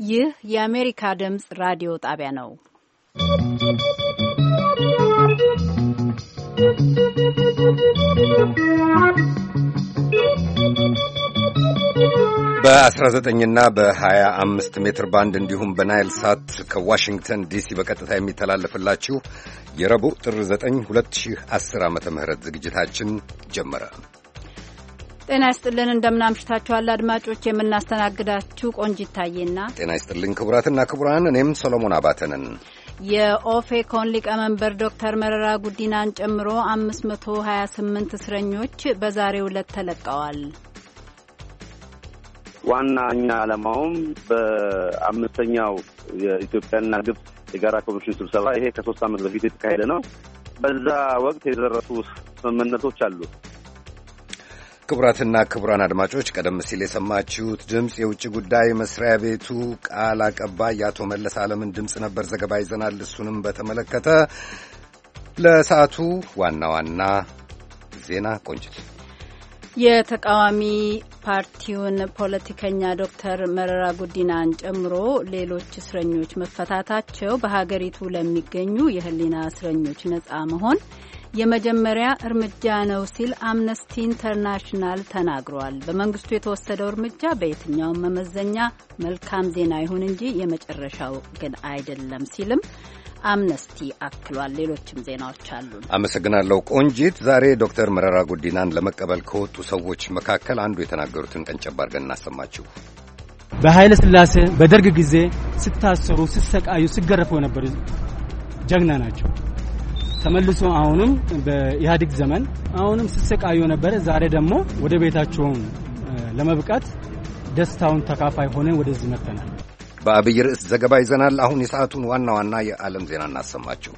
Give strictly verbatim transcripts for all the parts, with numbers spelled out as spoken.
ይህ የአሜሪካ ድምጽ ራዲዮ ጣቢያ ነው። በ19 እና በ25 ሜትር ባንድ እንዲሁም በናይል ሳት ከዋሽንግተን ዲሲ በቀጥታ የሚተላለፍላችሁ የረቡዕ ጥር ዘጠኝ ሁለት ሺህ አስር ዓመተ ምህረት ዝግጅታችን ጀመረ። ጤና ይስጥልን፣ እንደምናምሽታችኋል አድማጮች። የምናስተናግዳችሁ ቆንጂት ታዬና ጤና ይስጥልን ክቡራትና ክቡራን፣ እኔም ሰሎሞን አባተ ነን። የኦፌኮን ሊቀመንበር ዶክተር መረራ ጉዲናን ጨምሮ አምስት መቶ ሀያ ስምንት እስረኞች በዛሬው ዕለት ተለቀዋል። ዋናኛ ዓላማውም በአምስተኛው የኢትዮጵያና ግብጽ የጋራ ኮሚሽን ስብሰባ ይሄ ከሶስት ዓመት በፊት የተካሄደ ነው። በዛ ወቅት የደረሱ ስምምነቶች አሉ። ክቡራትና ክቡራን አድማጮች፣ ቀደም ሲል የሰማችሁት ድምፅ የውጭ ጉዳይ መስሪያ ቤቱ ቃል አቀባይ የአቶ መለስ ዓለምን ድምፅ ነበር። ዘገባ ይዘናል። እሱንም በተመለከተ ለሰዓቱ ዋና ዋና ዜና ቆንጭት። የተቃዋሚ ፓርቲውን ፖለቲከኛ ዶክተር መረራ ጉዲናን ጨምሮ ሌሎች እስረኞች መፈታታቸው በሀገሪቱ ለሚገኙ የሕሊና እስረኞች ነጻ መሆን የመጀመሪያ እርምጃ ነው ሲል አምነስቲ ኢንተርናሽናል ተናግሯል። በመንግስቱ የተወሰደው እርምጃ በየትኛውም መመዘኛ መልካም ዜና ይሁን እንጂ የመጨረሻው ግን አይደለም ሲልም አምነስቲ አክሏል። ሌሎችም ዜናዎች አሉን። አመሰግናለሁ ቆንጂት። ዛሬ ዶክተር መረራ ጉዲናን ለመቀበል ከወጡ ሰዎች መካከል አንዱ የተናገሩትን ቀንጨብ አድርገን እናሰማችሁ። በኃይለ ሥላሴ በደርግ ጊዜ ስታሰሩ፣ ሲሰቃዩ፣ ሲገረፉ የነበሩ ጀግና ናቸው። ተመልሶ አሁንም በኢህአዴግ ዘመን አሁንም ሲሰቃዩ ነበር። ዛሬ ደግሞ ወደ ቤታቸው ለመብቃት ደስታውን ተካፋይ ሆነን ወደዚህ መጥተናል። በአብይ ርዕስ ዘገባ ይዘናል። አሁን የሰዓቱን ዋና ዋና የዓለም ዜና እናሰማችሁ።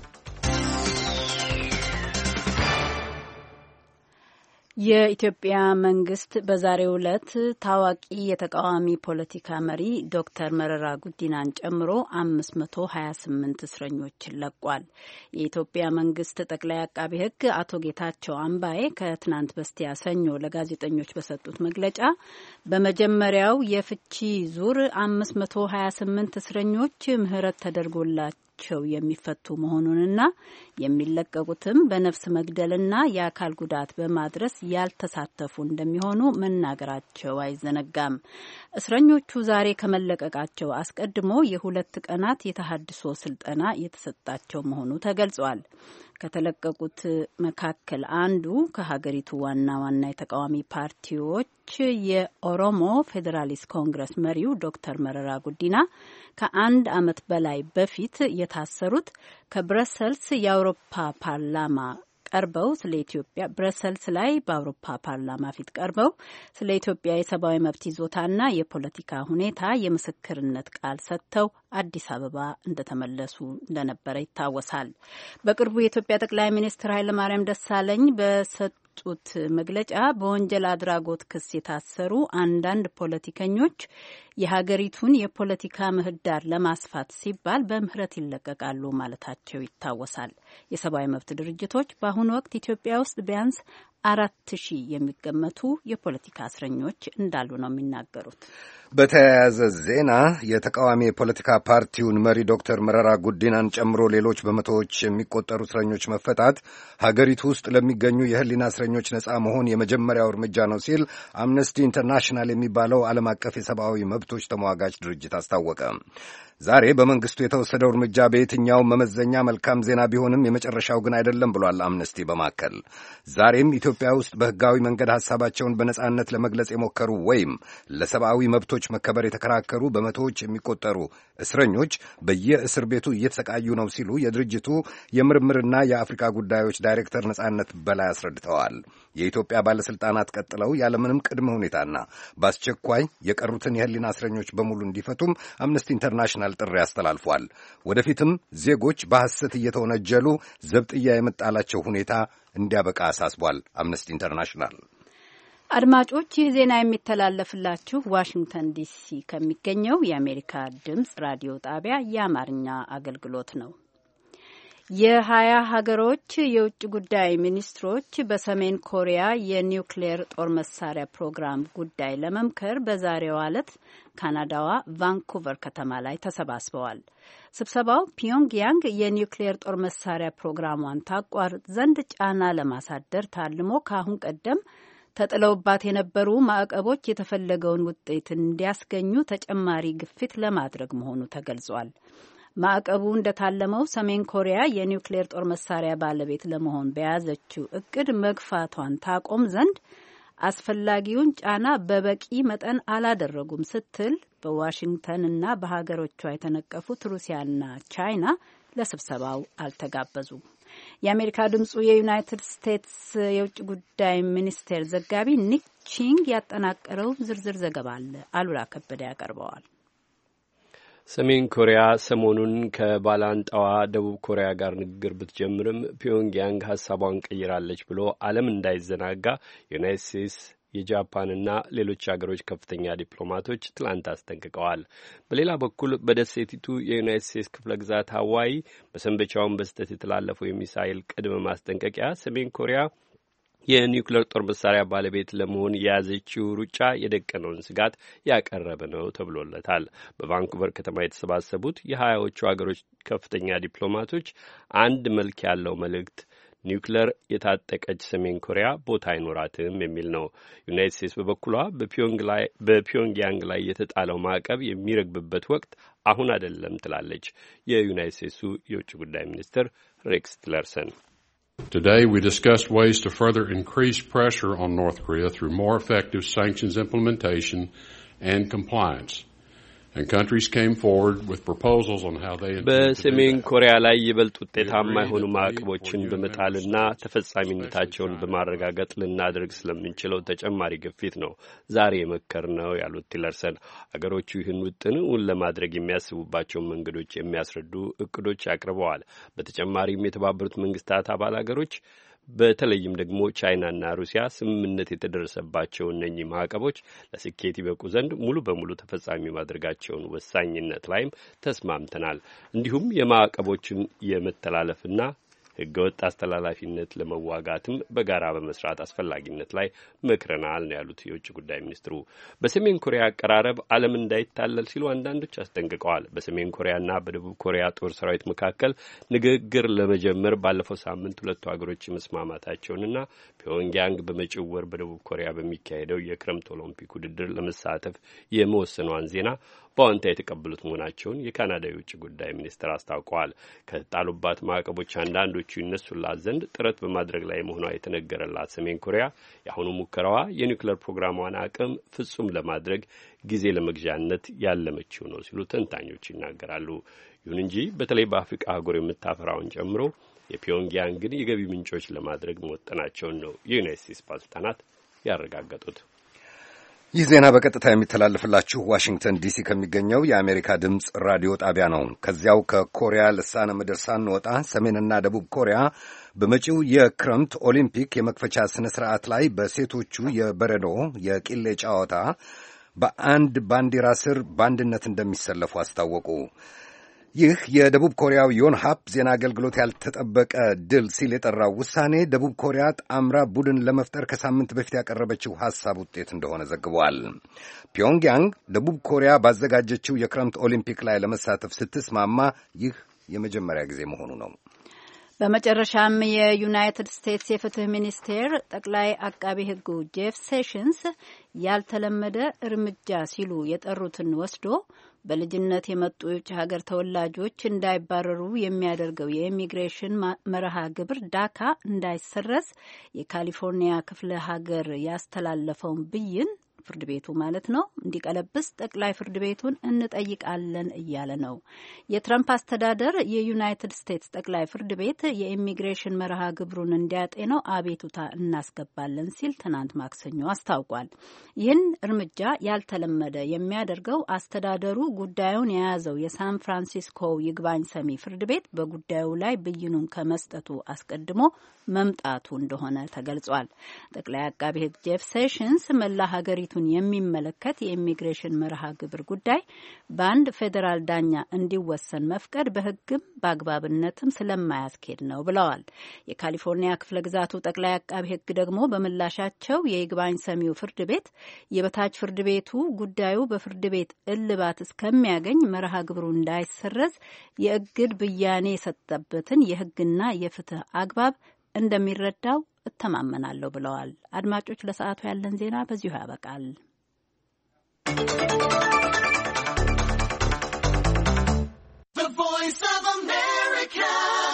የኢትዮጵያ መንግስት በዛሬው ዕለት ታዋቂ የተቃዋሚ ፖለቲካ መሪ ዶክተር መረራ ጉዲናን ጨምሮ አምስት መቶ ሀያ ስምንት እስረኞችን ለቋል። የኢትዮጵያ መንግስት ጠቅላይ አቃቤ ሕግ አቶ ጌታቸው አምባዬ ከትናንት በስቲያ ሰኞ ለጋዜጠኞች በሰጡት መግለጫ በመጀመሪያው የፍቺ ዙር አምስት መቶ ሀያ ስምንት እስረኞች ምህረት ተደርጎላቸው ቸው የሚፈቱ መሆኑንና የሚለቀቁትም በነፍስ መግደልና የአካል ጉዳት በማድረስ ያልተሳተፉ እንደሚሆኑ መናገራቸው አይዘነጋም። እስረኞቹ ዛሬ ከመለቀቃቸው አስቀድሞ የሁለት ቀናት የተሃድሶ ስልጠና የተሰጣቸው መሆኑ ተገልጿል። ከተለቀቁት መካከል አንዱ ከሀገሪቱ ዋና ዋና የተቃዋሚ ፓርቲዎች የኦሮሞ ፌዴራሊስት ኮንግረስ መሪው ዶክተር መረራ ጉዲና ከአንድ ዓመት በላይ በፊት የታሰሩት ከብረሰልስ የአውሮፓ ፓርላማ ቀርበው ስለ ኢትዮጵያ ብረሰልስ ላይ በአውሮፓ ፓርላማ ፊት ቀርበው ስለ ኢትዮጵያ የሰብአዊ መብት ይዞታና የፖለቲካ ሁኔታ የምስክርነት ቃል ሰጥተው አዲስ አበባ እንደተመለሱ እንደነበረ ይታወሳል። በቅርቡ የኢትዮጵያ ጠቅላይ ሚኒስትር ኃይለማርያም ደሳለኝ በሰጡት መግለጫ በወንጀል አድራጎት ክስ የታሰሩ አንዳንድ ፖለቲከኞች የሀገሪቱን የፖለቲካ ምህዳር ለማስፋት ሲባል በምህረት ይለቀቃሉ ማለታቸው ይታወሳል። የሰብአዊ መብት ድርጅቶች በአሁኑ ወቅት ኢትዮጵያ ውስጥ ቢያንስ አራት ሺህ የሚገመቱ የፖለቲካ እስረኞች እንዳሉ ነው የሚናገሩት። በተያያዘ ዜና የተቃዋሚ የፖለቲካ ፓርቲውን መሪ ዶክተር መረራ ጉዲናን ጨምሮ ሌሎች በመቶዎች የሚቆጠሩ እስረኞች መፈታት ሀገሪቱ ውስጥ ለሚገኙ የሕሊና እስረኞች ነጻ መሆን የመጀመሪያው እርምጃ ነው ሲል አምነስቲ ኢንተርናሽናል የሚባለው ዓለም አቀፍ የሰብአዊ መብቶች ተሟጋች ድርጅት አስታወቀ። ዛሬ በመንግስቱ የተወሰደው እርምጃ በየትኛው መመዘኛ መልካም ዜና ቢሆንም የመጨረሻው ግን አይደለም ብሏል አምነስቲ በማከል ዛሬም ኢትዮጵያ ውስጥ በህጋዊ መንገድ ሐሳባቸውን በነጻነት ለመግለጽ የሞከሩ ወይም ለሰብአዊ መብቶች መከበር የተከራከሩ በመቶዎች የሚቆጠሩ እስረኞች በየእስር ቤቱ እየተሰቃዩ ነው ሲሉ የድርጅቱ የምርምርና የአፍሪካ ጉዳዮች ዳይሬክተር ነጻነት በላይ አስረድተዋል። የኢትዮጵያ ባለስልጣናት ቀጥለው ያለምንም ቅድመ ሁኔታና በአስቸኳይ የቀሩትን የህሊና እስረኞች በሙሉ እንዲፈቱም አምነስቲ ኢንተርናሽናል ጥሪ አስተላልፏል። ወደፊትም ዜጎች በሐሰት እየተወነጀሉ ዘብጥያ የመጣላቸው ሁኔታ እንዲያበቃ አሳስቧል አምነስቲ ኢንተርናሽናል። አድማጮች፣ ይህ ዜና የሚተላለፍላችሁ ዋሽንግተን ዲሲ ከሚገኘው የአሜሪካ ድምጽ ራዲዮ ጣቢያ የአማርኛ አገልግሎት ነው። የሀያ ሀገሮች የውጭ ጉዳይ ሚኒስትሮች በሰሜን ኮሪያ የኒውክሌር ጦር መሳሪያ ፕሮግራም ጉዳይ ለመምከር በዛሬው ዕለት ካናዳዋ ቫንኩቨር ከተማ ላይ ተሰባስበዋል። ስብሰባው ፒዮንግያንግ የኒውክሌር ጦር መሳሪያ ፕሮግራሟን ታቋርጥ ዘንድ ጫና ለማሳደር ታልሞ ከአሁን ቀደም ተጥለውባት የነበሩ ማዕቀቦች የተፈለገውን ውጤት እንዲያስገኙ ተጨማሪ ግፊት ለማድረግ መሆኑ ተገልጿል። ማዕቀቡ እንደታለመው ሰሜን ኮሪያ የኒውክሌር ጦር መሳሪያ ባለቤት ለመሆን በያዘችው እቅድ መግፋቷን ታቆም ዘንድ አስፈላጊውን ጫና በበቂ መጠን አላደረጉም ስትል በዋሽንግተንና በሀገሮቿ የተነቀፉት ሩሲያና ቻይና ለስብሰባው አልተጋበዙም። የአሜሪካ ድምጹ የዩናይትድ ስቴትስ የውጭ ጉዳይ ሚኒስቴር ዘጋቢ ኒክ ቺንግ ያጠናቀረው ዝርዝር ዘገባ አለ። አሉላ ከበደ ያቀርበዋል። ሰሜን ኮሪያ ሰሞኑን ከባላንጣዋ ደቡብ ኮሪያ ጋር ንግግር ብትጀምርም ፒዮንግያንግ ሀሳቧን ቀይራለች ብሎ ዓለም እንዳይዘናጋ ዩናይትድ ስቴትስ የጃፓንና ሌሎች አገሮች ከፍተኛ ዲፕሎማቶች ትላንት አስጠንቅቀዋል። በሌላ በኩል በደሴቲቱ የዩናይትድ ስቴትስ ክፍለ ግዛት ሀዋይ በሰንበቻውን በስህተት የተላለፈው የሚሳይል ቅድመ ማስጠንቀቂያ ሰሜን ኮሪያ የኒውክሌር ጦር መሳሪያ ባለቤት ለመሆን የያዘችው ሩጫ የደቀነውን ስጋት ያቀረበ ነው ተብሎለታል። በቫንኩቨር ከተማ የተሰባሰቡት የሀያዎቹ አገሮች ከፍተኛ ዲፕሎማቶች አንድ መልክ ያለው መልእክት ኒውክሌር የታጠቀች ሰሜን ኮሪያ ቦታ አይኖራትም የሚል ነው። ዩናይትድ ስቴትስ በበኩሏ በፒዮንግያንግ ላይ የተጣለው ማዕቀብ የሚረግብበት ወቅት አሁን አይደለም ትላለች። የዩናይትድ ስቴትሱ የውጭ ጉዳይ ሚኒስትር ሬክስ ቲለርሰን Today we discussed ways to further increase pressure on North Korea through more effective sanctions implementation and compliance. And countries came forward with proposals on how they intend to do that. በሰሜን ኮሪያ ላይ ይበልጥ ውጤታማ የሆኑ ማዕቀቦችን በመጣልና ተፈጻሚነታቸውን በማረጋገጥ ልናደርግ ስለምንችለው ተጨማሪ ግፊት ነው ዛሬ የመከርነው ያሉት ቲለርሰን አገሮቹ ይህን ውጥን እውን ለማድረግ የሚያስቡባቸውን መንገዶች የሚያስረዱ እቅዶች አቅርበዋል። በተጨማሪም የተባበሩት መንግስታት አባል አገሮች በተለይም ደግሞ ቻይናና ሩሲያ ስምምነት የተደረሰባቸው እነኚህ ማዕቀቦች ለስኬት ይበቁ ዘንድ ሙሉ በሙሉ ተፈጻሚ ማድረጋቸውን ወሳኝነት ላይም ተስማምተናል። እንዲሁም የማዕቀቦችን የመተላለፍና ህገወጥ አስተላላፊነት ለመዋጋትም በጋራ በመስራት አስፈላጊነት ላይ መክረናል ነው ያሉት የውጭ ጉዳይ ሚኒስትሩ። በሰሜን ኮሪያ አቀራረብ ዓለም እንዳይታለል ሲሉ አንዳንዶች አስጠንቅቀዋል። በሰሜን ኮሪያና በደቡብ ኮሪያ ጦር ሰራዊት መካከል ንግግር ለመጀመር ባለፈው ሳምንት ሁለቱ ሀገሮች መስማማታቸውንና ፒዮንግያንግ በመጪው ወር በደቡብ ኮሪያ በሚካሄደው የክረምት ኦሎምፒክ ውድድር ለመሳተፍ የመወሰኗን ዜና በአዎንታ የተቀበሉት መሆናቸውን የካናዳ የውጭ ጉዳይ ሚኒስትር አስታውቀዋል። ከተጣሉባት ማዕቀቦች አንዳንዶቹ ይነሱላት ዘንድ ጥረት በማድረግ ላይ መሆኗ የተነገረላት ሰሜን ኮሪያ የአሁኑ ሙከራዋ የኒውክሌር ፕሮግራሟን አቅም ፍጹም ለማድረግ ጊዜ ለመግዣነት ያለመችው ነው ሲሉ ተንታኞች ይናገራሉ። ይሁን እንጂ በተለይ በአፍሪካ አህጉር የምታፈራውን ጨምሮ የፒዮንግያንግን የገቢ ምንጮች ለማድረግ መወጠናቸውን ነው የዩናይትድ ስቴትስ ባለስልጣናት ያረጋገጡት። ይህ ዜና በቀጥታ የሚተላለፍላችሁ ዋሽንግተን ዲሲ ከሚገኘው የአሜሪካ ድምፅ ራዲዮ ጣቢያ ነው። ከዚያው ከኮሪያ ልሳነ ምድር ሳንወጣ ሰሜንና ደቡብ ኮሪያ በመጪው የክረምት ኦሊምፒክ የመክፈቻ ስነ ስርዓት ላይ በሴቶቹ የበረዶ የቂሌ ጨዋታ በአንድ ባንዲራ ስር በአንድነት እንደሚሰለፉ አስታወቁ። ይህ የደቡብ ኮሪያው ዮንሃፕ ዜና አገልግሎት ያልተጠበቀ ድል ሲል የጠራው ውሳኔ ደቡብ ኮሪያ ጣምራ ቡድን ለመፍጠር ከሳምንት በፊት ያቀረበችው ሐሳብ ውጤት እንደሆነ ዘግቧል። ፒዮንግያንግ ደቡብ ኮሪያ ባዘጋጀችው የክረምት ኦሊምፒክ ላይ ለመሳተፍ ስትስማማ ይህ የመጀመሪያ ጊዜ መሆኑ ነው። በመጨረሻም የዩናይትድ ስቴትስ የፍትህ ሚኒስቴር ጠቅላይ አቃቢ ሕጉ ጄፍ ሴሽንስ ያልተለመደ እርምጃ ሲሉ የጠሩትን ወስዶ በልጅነት የመጡ የውጭ ሀገር ተወላጆች እንዳይባረሩ የሚያደርገው የኢሚግሬሽን መርሃ ግብር ዳካ እንዳይሰረዝ የካሊፎርኒያ ክፍለ ሀገር ያስተላለፈውን ብይን ፍርድ ቤቱ ማለት ነው እንዲቀለብስ ጠቅላይ ፍርድ ቤቱን እንጠይቃለን እያለ ነው። የትራምፕ አስተዳደር የዩናይትድ ስቴትስ ጠቅላይ ፍርድ ቤት የኢሚግሬሽን መርሃ ግብሩን እንዲያጤነው አቤቱታ እናስገባለን ሲል ትናንት ማክሰኞ አስታውቋል። ይህን እርምጃ ያልተለመደ የሚያደርገው አስተዳደሩ ጉዳዩን የያዘው የሳን ፍራንሲስኮ ይግባኝ ሰሚ ፍርድ ቤት በጉዳዩ ላይ ብይኑን ከመስጠቱ አስቀድሞ መምጣቱ እንደሆነ ተገልጿል። ጠቅላይ አቃቢ ሕግ ጄፍ ሴሽንስ መላ ሀገሪቱ መሬቱን የሚመለከት የኢሚግሬሽን መርሃ ግብር ጉዳይ በአንድ ፌዴራል ዳኛ እንዲወሰን መፍቀድ በሕግም በአግባብነትም ስለማያስኬድ ነው ብለዋል። የካሊፎርኒያ ክፍለ ግዛቱ ጠቅላይ አቃቢ ሕግ ደግሞ በምላሻቸው የይግባኝ ሰሚው ፍርድ ቤት የበታች ፍርድ ቤቱ ጉዳዩ በፍርድ ቤት እልባት እስከሚያገኝ መርሃ ግብሩ እንዳይሰረዝ የእግድ ብያኔ የሰጠበትን የሕግና የፍትህ አግባብ እንደሚረዳው እተማመናለሁ ብለዋል። አድማጮች፣ ለሰዓቱ ያለን ዜና በዚሁ ያበቃል። The Voice of America.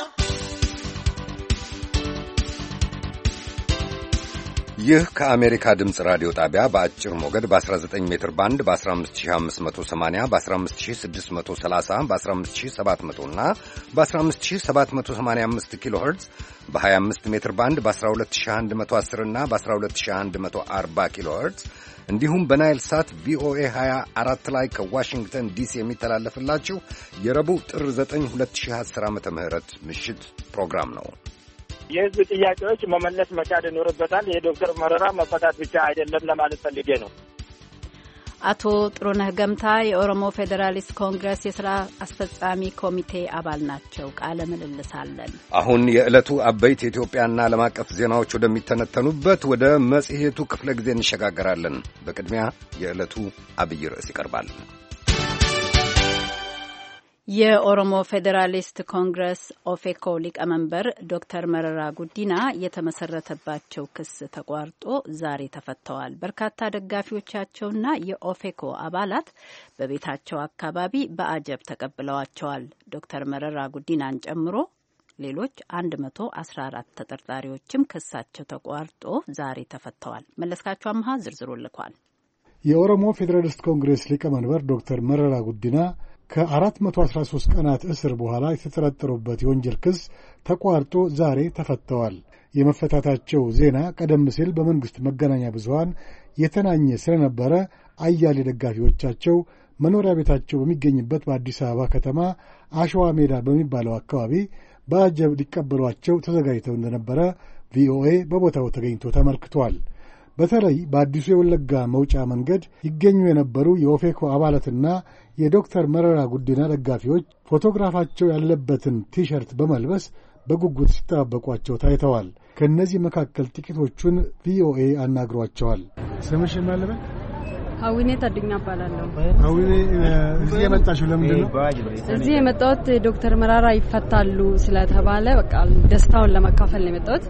ይህ ከአሜሪካ ድምፅ ራዲዮ ጣቢያ በአጭር ሞገድ በ19 ሜትር ባንድ በ15580 በ15630 በ15700 እና በ15785 ኪሎ ሄርትዝ በ25 ሜትር ባንድ በ12110 እና በ12140 ኪሎ ሄርትዝ እንዲሁም በናይል ሳት ቪኦኤ ሃያ አራት ላይ ከዋሽንግተን ዲሲ የሚተላለፍላችሁ የረቡዕ ጥር ዘጠኝ ሁለት ሺህ አስር ዓመተ ምህረት ምሽት ፕሮግራም ነው። የህዝብ ጥያቄዎች መመለስ መቻል ይኖርበታል። የዶክተር መረራ መፈታት ብቻ አይደለም ለማለት ፈልጌ ነው። አቶ ጥሩነህ ገምታ የኦሮሞ ፌዴራሊስት ኮንግረስ የሥራ አስፈጻሚ ኮሚቴ አባል ናቸው። ቃለ ምልልስ አለን። አሁን የዕለቱ አበይት የኢትዮጵያና ዓለም አቀፍ ዜናዎች ወደሚተነተኑበት ወደ መጽሔቱ ክፍለ ጊዜ እንሸጋገራለን። በቅድሚያ የዕለቱ አብይ ርዕስ ይቀርባል። የኦሮሞ ፌዴራሊስት ኮንግረስ ኦፌኮ ሊቀመንበር ዶክተር መረራ ጉዲና የተመሰረተባቸው ክስ ተቋርጦ ዛሬ ተፈተዋል። በርካታ ደጋፊዎቻቸውና የኦፌኮ አባላት በቤታቸው አካባቢ በአጀብ ተቀብለዋቸዋል። ዶክተር መረራ ጉዲናን ጨምሮ ሌሎች አንድ መቶ አስራ አራት ተጠርጣሪዎችም ክሳቸው ተቋርጦ ዛሬ ተፈተዋል። መለስካቸው አምሃ ዝርዝሩ ልኳል። የኦሮሞ ፌዴራሊስት ኮንግረስ ሊቀመንበር ዶክተር መረራ ጉዲና ከአራት መቶ አስራ ሦስት ቀናት እስር በኋላ የተጠረጠሩበት የወንጀል ክስ ተቋርጦ ዛሬ ተፈተዋል። የመፈታታቸው ዜና ቀደም ሲል በመንግሥት መገናኛ ብዙሃን የተናኘ ስለነበረ አያሌ ደጋፊዎቻቸው መኖሪያ ቤታቸው በሚገኝበት በአዲስ አበባ ከተማ አሸዋ ሜዳ በሚባለው አካባቢ በአጀብ ሊቀበሏቸው ተዘጋጅተው እንደነበረ ቪኦኤ በቦታው ተገኝቶ ተመልክቷል። በተለይ በአዲሱ የወለጋ መውጫ መንገድ ይገኙ የነበሩ የኦፌኮ አባላትና የዶክተር መረራ ጉዲና ደጋፊዎች ፎቶግራፋቸው ያለበትን ቲሸርት በመልበስ በጉጉት ሲጠባበቋቸው ታይተዋል። ከእነዚህ መካከል ጥቂቶቹን ቪኦኤ አናግሯቸዋል። ስምሽ ማለበ? ሀዊኔ ታድኛ እባላለሁ። ሀዊኔ፣ እዚህ የመጣሽው ለምንድን ነው? እዚህ የመጣሁት ዶክተር መረራ ይፈታሉ ስለተባለ በቃ ደስታውን ለመካፈል ነው የመጣሁት።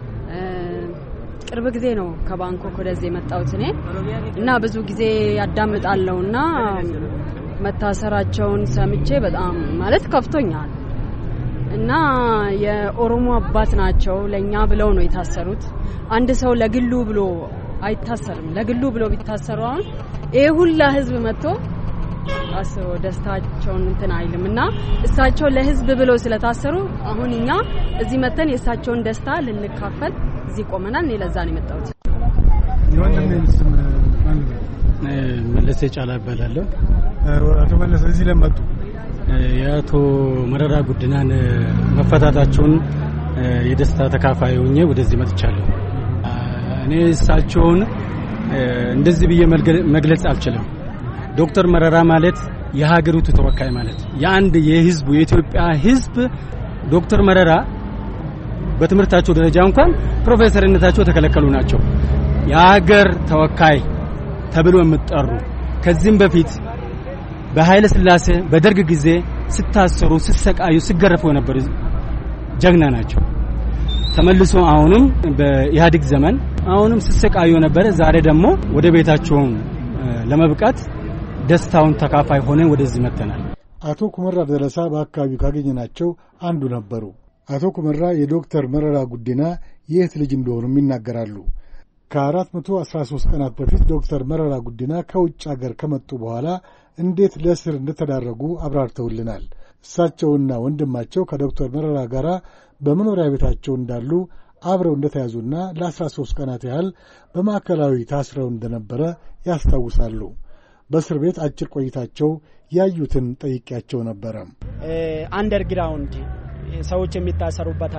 ቅርብ ጊዜ ነው ከባንኮክ ወደዚህ የመጣሁት እኔ እና ብዙ ጊዜ ያዳምጣለሁና መታሰራቸውን ሰምቼ በጣም ማለት ከፍቶኛል። እና የኦሮሞ አባት ናቸው ለኛ ብለው ነው የታሰሩት። አንድ ሰው ለግሉ ብሎ አይታሰርም። ለግሉ ብሎ ቢታሰሩ አሁን ይሄ ሁላ ህዝብ መጥቶ አስሮ ደስታቸውን እንትን አይልምና እሳቸው ለህዝብ ብለው ስለታሰሩ አሁን እኛ እዚህ መተን የእሳቸውን ደስታ ልንካፈል እዚህ ቆመናል። እኔ ለዛ ነው የመጣሁት። የወንድሜን ስም ማን ነው? መለሰ ጫላ እባላለሁ። አቶ መለሰ እዚህ ለመጡ የአቶ መረራ ጉዲናን መፈታታቸውን የደስታ ተካፋይ ሆኜ ወደዚህ መጥቻለሁ። እኔ እሳቸውን እንደዚህ ብዬ መግለጽ አልችልም። ዶክተር መረራ ማለት የሀገሪቱ ተወካይ ማለት የአንድ የህዝቡ የኢትዮጵያ ህዝብ ዶክተር መረራ በትምህርታቸው ደረጃ እንኳን ፕሮፌሰርነታቸው ተከለከሉ ናቸው። የሀገር ተወካይ ተብሎ የሚጠሩ ከዚህም በፊት በኃይለ ሥላሴ በደርግ ጊዜ ሲታሰሩ ሲሰቃዩ ሲገረፉ የነበሩ ጀግና ናቸው። ተመልሶ አሁንም በኢህአዴግ ዘመን አሁንም ሲሰቃዩ ነበር። ዛሬ ደግሞ ወደ ቤታቸው ለመብቃት ደስታውን ተካፋይ ሆነን ወደዚህ መጥተናል። አቶ ኩመራ ደረሳ በአካባቢው ካገኘናቸው አንዱ ነበሩ። አቶ ኩመራ የዶክተር መረራ ጉዲና የእህት ልጅ እንደሆኑም ይናገራሉ። ከአራት መቶ አስራ ሦስት ቀናት በፊት ዶክተር መረራ ጉዲና ከውጭ አገር ከመጡ በኋላ እንዴት ለእስር እንደተዳረጉ አብራርተውልናል። እሳቸውና ወንድማቸው ከዶክተር መረራ ጋር በመኖሪያ ቤታቸው እንዳሉ አብረው እንደተያዙና ለአስራ ሦስት ቀናት ያህል በማዕከላዊ ታስረው እንደነበረ ያስታውሳሉ። በእስር ቤት አጭር ቆይታቸው ያዩትን ጠይቄያቸው ነበረ። አንደርግራውንድ ሰዎች የሚታሰሩበት አለ።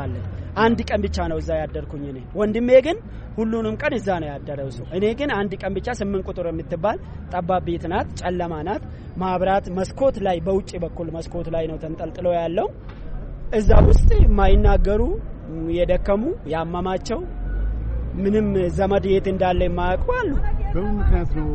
አንድ ቀን ብቻ ነው እዛ ያደርኩኝ እኔ። ወንድሜ ግን ሁሉንም ቀን እዛ ነው ያደረው እሱ። እኔ ግን አንድ ቀን ብቻ ስምንት ቁጥር የምትባል ጠባብ ቤት ናት፣ ጨለማ ናት። ማብራት መስኮት ላይ በውጪ በኩል መስኮት ላይ ነው ተንጠልጥሎ ያለው። እዛ ውስጥ የማይናገሩ የደከሙ ያመማቸው ምንም ዘመድ የት እንዳለ የማያውቁ አሉ። በምን ምክንያት ነው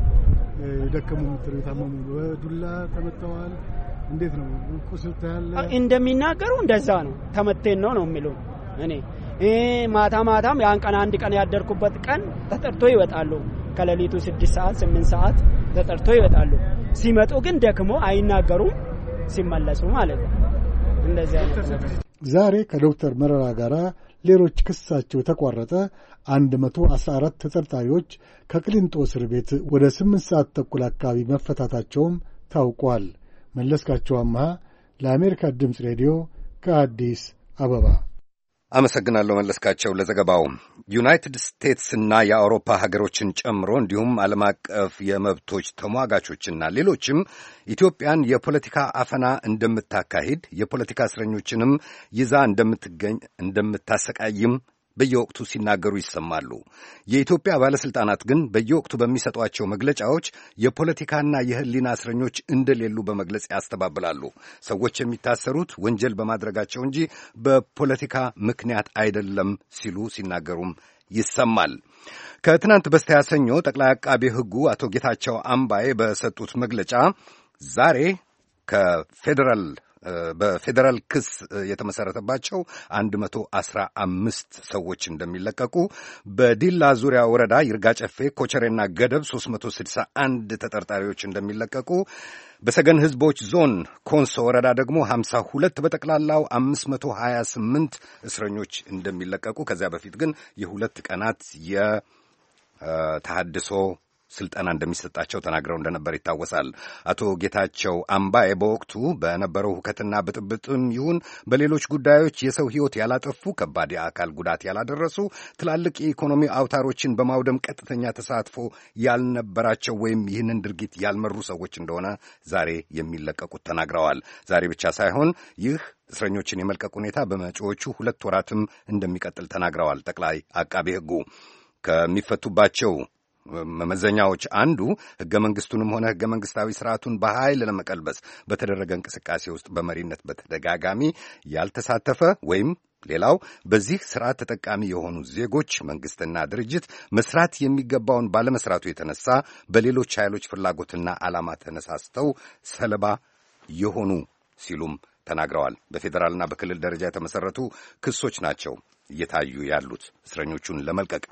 የደከሙ ምትሩ ታመሙ? በዱላ ተመተዋል? እንዴት ነው ቁስል ታያለ? እንደሚናገሩ እንደዛ ነው። ተመተን ነው ነው የሚሉ እኔ እ ማታ ማታም ያን ቀን አንድ ቀን ያደርኩበት ቀን ተጠርቶ ይወጣሉ። ከሌሊቱ ስድስት ሰዓት ስምንት ሰዓት ተጠርቶ ይወጣሉ። ሲመጡ ግን ደክሞ አይናገሩም ሲመለሱ ማለት ነው። እንደዚህ አይነት ዛሬ ከዶክተር መረራ ጋራ ሌሎች ክሳቸው የተቋረጠ አንድ መቶ አስራ አራት ተጠርጣሪዎች ከቅሊንጦ እስር ቤት ወደ ስምንት ሰዓት ተኩል አካባቢ መፈታታቸውም ታውቋል። መለስካቸው አምሃ ለአሜሪካ ድምፅ ሬዲዮ ከአዲስ አበባ አመሰግናለሁ መለስካቸው ለዘገባው። ዩናይትድ ስቴትስና የአውሮፓ ሀገሮችን ጨምሮ እንዲሁም ዓለም አቀፍ የመብቶች ተሟጋቾችና ሌሎችም ኢትዮጵያን የፖለቲካ አፈና እንደምታካሂድ የፖለቲካ እስረኞችንም ይዛ እንደምትገኝ እንደምታሰቃይም በየወቅቱ ሲናገሩ ይሰማሉ። የኢትዮጵያ ባለስልጣናት ግን በየወቅቱ በሚሰጧቸው መግለጫዎች የፖለቲካና የሕሊና እስረኞች እንደሌሉ በመግለጽ ያስተባብላሉ። ሰዎች የሚታሰሩት ወንጀል በማድረጋቸው እንጂ በፖለቲካ ምክንያት አይደለም ሲሉ ሲናገሩም ይሰማል። ከትናንት በስቲያ ሰኞ ጠቅላይ አቃቤ ሕጉ አቶ ጌታቸው አምባዬ በሰጡት መግለጫ ዛሬ ከፌዴራል በፌዴራል ክስ የተመሰረተባቸው አንድ መቶ አስራ አምስት ሰዎች እንደሚለቀቁ፣ በዲላ ዙሪያ ወረዳ ይርጋ ጨፌ፣ ኮቸሬና ገደብ ሦስት መቶ ስድሳ አንድ ተጠርጣሪዎች እንደሚለቀቁ፣ በሰገን ሕዝቦች ዞን ኮንሶ ወረዳ ደግሞ ሀምሳ ሁለት በጠቅላላው አምስት መቶ ሀያ ስምንት እስረኞች እንደሚለቀቁ፣ ከዚያ በፊት ግን የሁለት ቀናት የተሃድሶ ስልጠና እንደሚሰጣቸው ተናግረው እንደነበር ይታወሳል። አቶ ጌታቸው አምባዬ በወቅቱ በነበረው ሁከትና ብጥብጥም ይሁን በሌሎች ጉዳዮች የሰው ሕይወት ያላጠፉ፣ ከባድ የአካል ጉዳት ያላደረሱ፣ ትላልቅ የኢኮኖሚ አውታሮችን በማውደም ቀጥተኛ ተሳትፎ ያልነበራቸው ወይም ይህንን ድርጊት ያልመሩ ሰዎች እንደሆነ ዛሬ የሚለቀቁት ተናግረዋል። ዛሬ ብቻ ሳይሆን ይህ እስረኞችን የመልቀቅ ሁኔታ በመጪዎቹ ሁለት ወራትም እንደሚቀጥል ተናግረዋል። ጠቅላይ አቃቤ ሕጉ ከሚፈቱባቸው መመዘኛዎች አንዱ ሕገ መንግሥቱንም ሆነ ሕገ መንግሥታዊ ስርዓቱን በኃይል ለመቀልበስ በተደረገ እንቅስቃሴ ውስጥ በመሪነት በተደጋጋሚ ያልተሳተፈ ወይም ሌላው በዚህ ስርዓት ተጠቃሚ የሆኑ ዜጎች መንግሥትና ድርጅት መስራት የሚገባውን ባለመስራቱ የተነሳ በሌሎች ኃይሎች ፍላጎትና ዓላማ ተነሳስተው ሰለባ የሆኑ ሲሉም ተናግረዋል። በፌዴራልና በክልል ደረጃ የተመሰረቱ ክሶች ናቸው እየታዩ ያሉት እስረኞቹን ለመልቀቅ።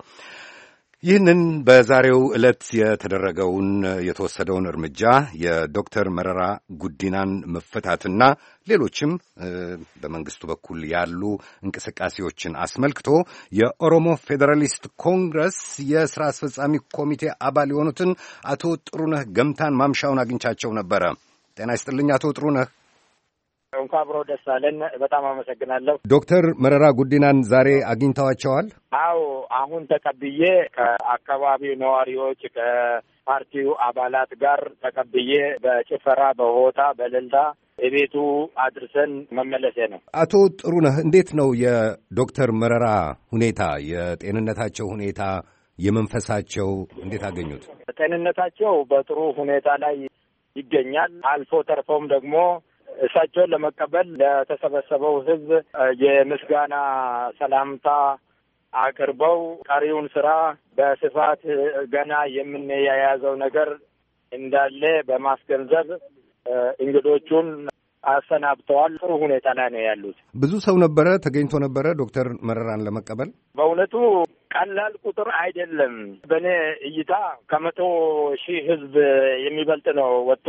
ይህንን በዛሬው ዕለት የተደረገውን የተወሰደውን እርምጃ የዶክተር መረራ ጉዲናን መፈታትና ሌሎችም በመንግስቱ በኩል ያሉ እንቅስቃሴዎችን አስመልክቶ የኦሮሞ ፌዴራሊስት ኮንግረስ የሥራ አስፈጻሚ ኮሚቴ አባል የሆኑትን አቶ ጥሩነህ ገምታን ማምሻውን አግኝቻቸው ነበረ። ጤና ይስጥልኝ አቶ ጥሩነህ። እንኳን አብሮ ደስ አለን። በጣም አመሰግናለሁ። ዶክተር መረራ ጉዲናን ዛሬ አግኝተዋቸዋል? አዎ፣ አሁን ተቀብዬ ከአካባቢው ነዋሪዎች ከፓርቲው አባላት ጋር ተቀብዬ በጭፈራ በሆታ በእልልታ የቤቱ አድርሰን መመለሴ ነው። አቶ ጥሩነህ እንዴት ነው የዶክተር መረራ ሁኔታ፣ የጤንነታቸው ሁኔታ፣ የመንፈሳቸው እንዴት አገኙት? ጤንነታቸው በጥሩ ሁኔታ ላይ ይገኛል። አልፎ ተርፎም ደግሞ እሳቸውን ለመቀበል ለተሰበሰበው ሕዝብ የምስጋና ሰላምታ አቅርበው ቀሪውን ስራ በስፋት ገና የምንያያዘው ነገር እንዳለ በማስገንዘብ እንግዶቹን አሰናብተዋል። ጥሩ ሁኔታ ላይ ነው ያሉት። ብዙ ሰው ነበረ ተገኝቶ ነበረ ዶክተር መረራን ለመቀበል። በእውነቱ ቀላል ቁጥር አይደለም። በእኔ እይታ ከመቶ ሺህ ሕዝብ የሚበልጥ ነው ወጥቶ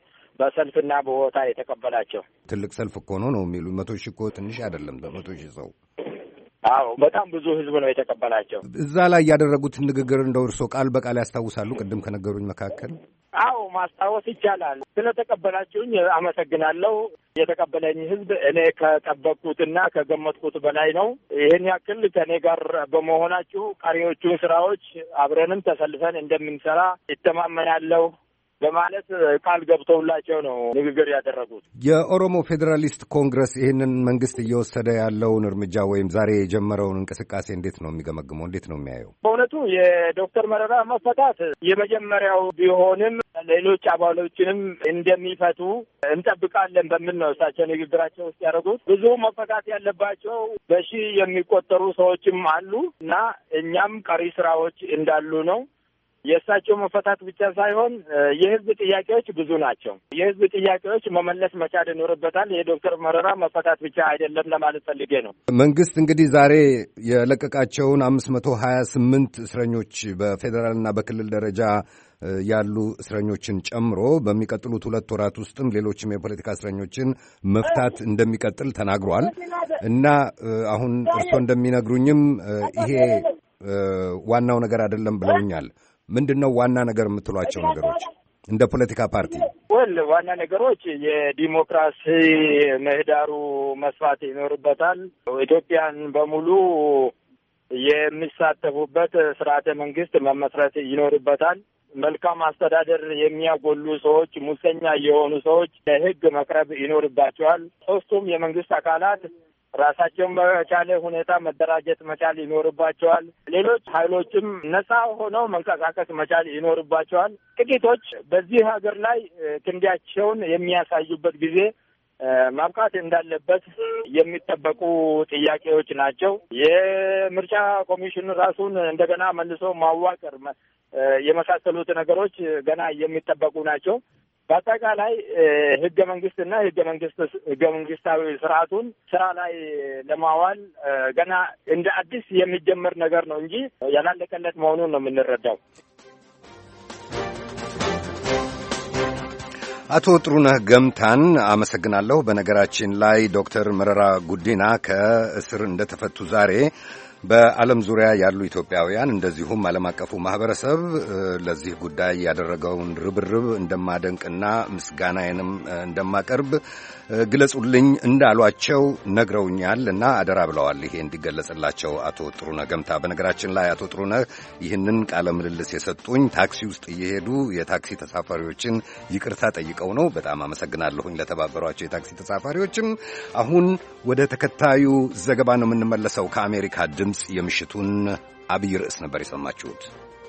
በሰልፍና በቦታ የተቀበላቸው። ትልቅ ሰልፍ እኮ ነው ነው የሚሉ መቶ ሺህ እኮ ትንሽ አይደለም። በመቶ ሺህ ሰው አዎ፣ በጣም ብዙ ህዝብ ነው የተቀበላቸው። እዛ ላይ ያደረጉትን ንግግር እንደው እርሶ ቃል በቃል ያስታውሳሉ? ቅድም ከነገሩኝ መካከል። አዎ፣ ማስታወስ ይቻላል። ስለተቀበላችሁኝ አመሰግናለሁ። የተቀበለኝ ህዝብ እኔ ከጠበቅኩትና ከገመትኩት በላይ ነው። ይህን ያክል ከእኔ ጋር በመሆናችሁ ቀሪዎቹን ስራዎች አብረንም ተሰልፈን እንደምንሰራ ይተማመናለሁ በማለት ቃል ገብተውላቸው ነው ንግግር ያደረጉት። የኦሮሞ ፌዴራሊስት ኮንግረስ ይህንን መንግስት እየወሰደ ያለውን እርምጃ ወይም ዛሬ የጀመረውን እንቅስቃሴ እንዴት ነው የሚገመግመው? እንዴት ነው የሚያየው? በእውነቱ የዶክተር መረራ መፈታት የመጀመሪያው ቢሆንም ሌሎች አባሎችንም እንደሚፈቱ እንጠብቃለን በሚል ነው እሳቸው ንግግራቸው ውስጥ ያደረጉት። ብዙ መፈታት ያለባቸው በሺህ የሚቆጠሩ ሰዎችም አሉ እና እኛም ቀሪ ስራዎች እንዳሉ ነው። የእሳቸው መፈታት ብቻ ሳይሆን የህዝብ ጥያቄዎች ብዙ ናቸው። የህዝብ ጥያቄዎች መመለስ መቻል ይኖርበታል። የዶክተር መረራ መፈታት ብቻ አይደለም ለማለት ፈልጌ ነው። መንግስት እንግዲህ ዛሬ የለቀቃቸውን አምስት መቶ ሀያ ስምንት እስረኞች በፌዴራልና በክልል ደረጃ ያሉ እስረኞችን ጨምሮ በሚቀጥሉት ሁለት ወራት ውስጥም ሌሎችም የፖለቲካ እስረኞችን መፍታት እንደሚቀጥል ተናግሯል እና አሁን እርስዎ እንደሚነግሩኝም ይሄ ዋናው ነገር አይደለም ብለውኛል። ምንድን ነው ዋና ነገር የምትሏቸው ነገሮች እንደ ፖለቲካ ፓርቲ? ወል ዋና ነገሮች የዲሞክራሲ ምህዳሩ መስፋት ይኖርበታል። ኢትዮጵያን በሙሉ የሚሳተፉበት ስርዓተ መንግስት መመስረት ይኖርበታል። መልካም አስተዳደር የሚያጎሉ ሰዎች፣ ሙሰኛ የሆኑ ሰዎች ለህግ መቅረብ ይኖርባቸዋል። ሶስቱም የመንግስት አካላት ራሳቸውን በቻለ ሁኔታ መደራጀት መቻል ይኖርባቸዋል። ሌሎች ኃይሎችም ነፃ ሆነው መንቀሳቀስ መቻል ይኖርባቸዋል። ጥቂቶች በዚህ ሀገር ላይ ክንዳቸውን የሚያሳዩበት ጊዜ ማብቃት እንዳለበት የሚጠበቁ ጥያቄዎች ናቸው። የምርጫ ኮሚሽን ራሱን እንደገና መልሶ ማዋቀር የመሳሰሉት ነገሮች ገና የሚጠበቁ ናቸው። በአጠቃላይ ህገ መንግስትና ህገ መንግስት ህገ መንግስታዊ ስርዓቱን ስራ ላይ ለማዋል ገና እንደ አዲስ የሚጀመር ነገር ነው እንጂ ያላለቀለት መሆኑን ነው የምንረዳው። አቶ ጥሩነህ ገምታን አመሰግናለሁ። በነገራችን ላይ ዶክተር መረራ ጉዲና ከእስር እንደተፈቱ ዛሬ በዓለም ዙሪያ ያሉ ኢትዮጵያውያን እንደዚሁም ዓለም አቀፉ ማህበረሰብ ለዚህ ጉዳይ ያደረገውን ርብርብ እንደማደንቅና ምስጋናዬንም እንደማቀርብ ግለጹልኝ እንዳሏቸው ነግረውኛል እና አደራ ብለዋል ይሄ እንዲገለጽላቸው አቶ ጥሩነህ ገምታ። በነገራችን ላይ አቶ ጥሩነህ ይህንን ቃለ ምልልስ የሰጡኝ ታክሲ ውስጥ እየሄዱ የታክሲ ተሳፋሪዎችን ይቅርታ ጠይቀው ነው። በጣም አመሰግናለሁኝ ለተባበሯቸው የታክሲ ተሳፋሪዎችም። አሁን ወደ ተከታዩ ዘገባ ነው የምንመለሰው። ከአሜሪካ ድምፅ የምሽቱን አብይ ርዕስ ነበር የሰማችሁት።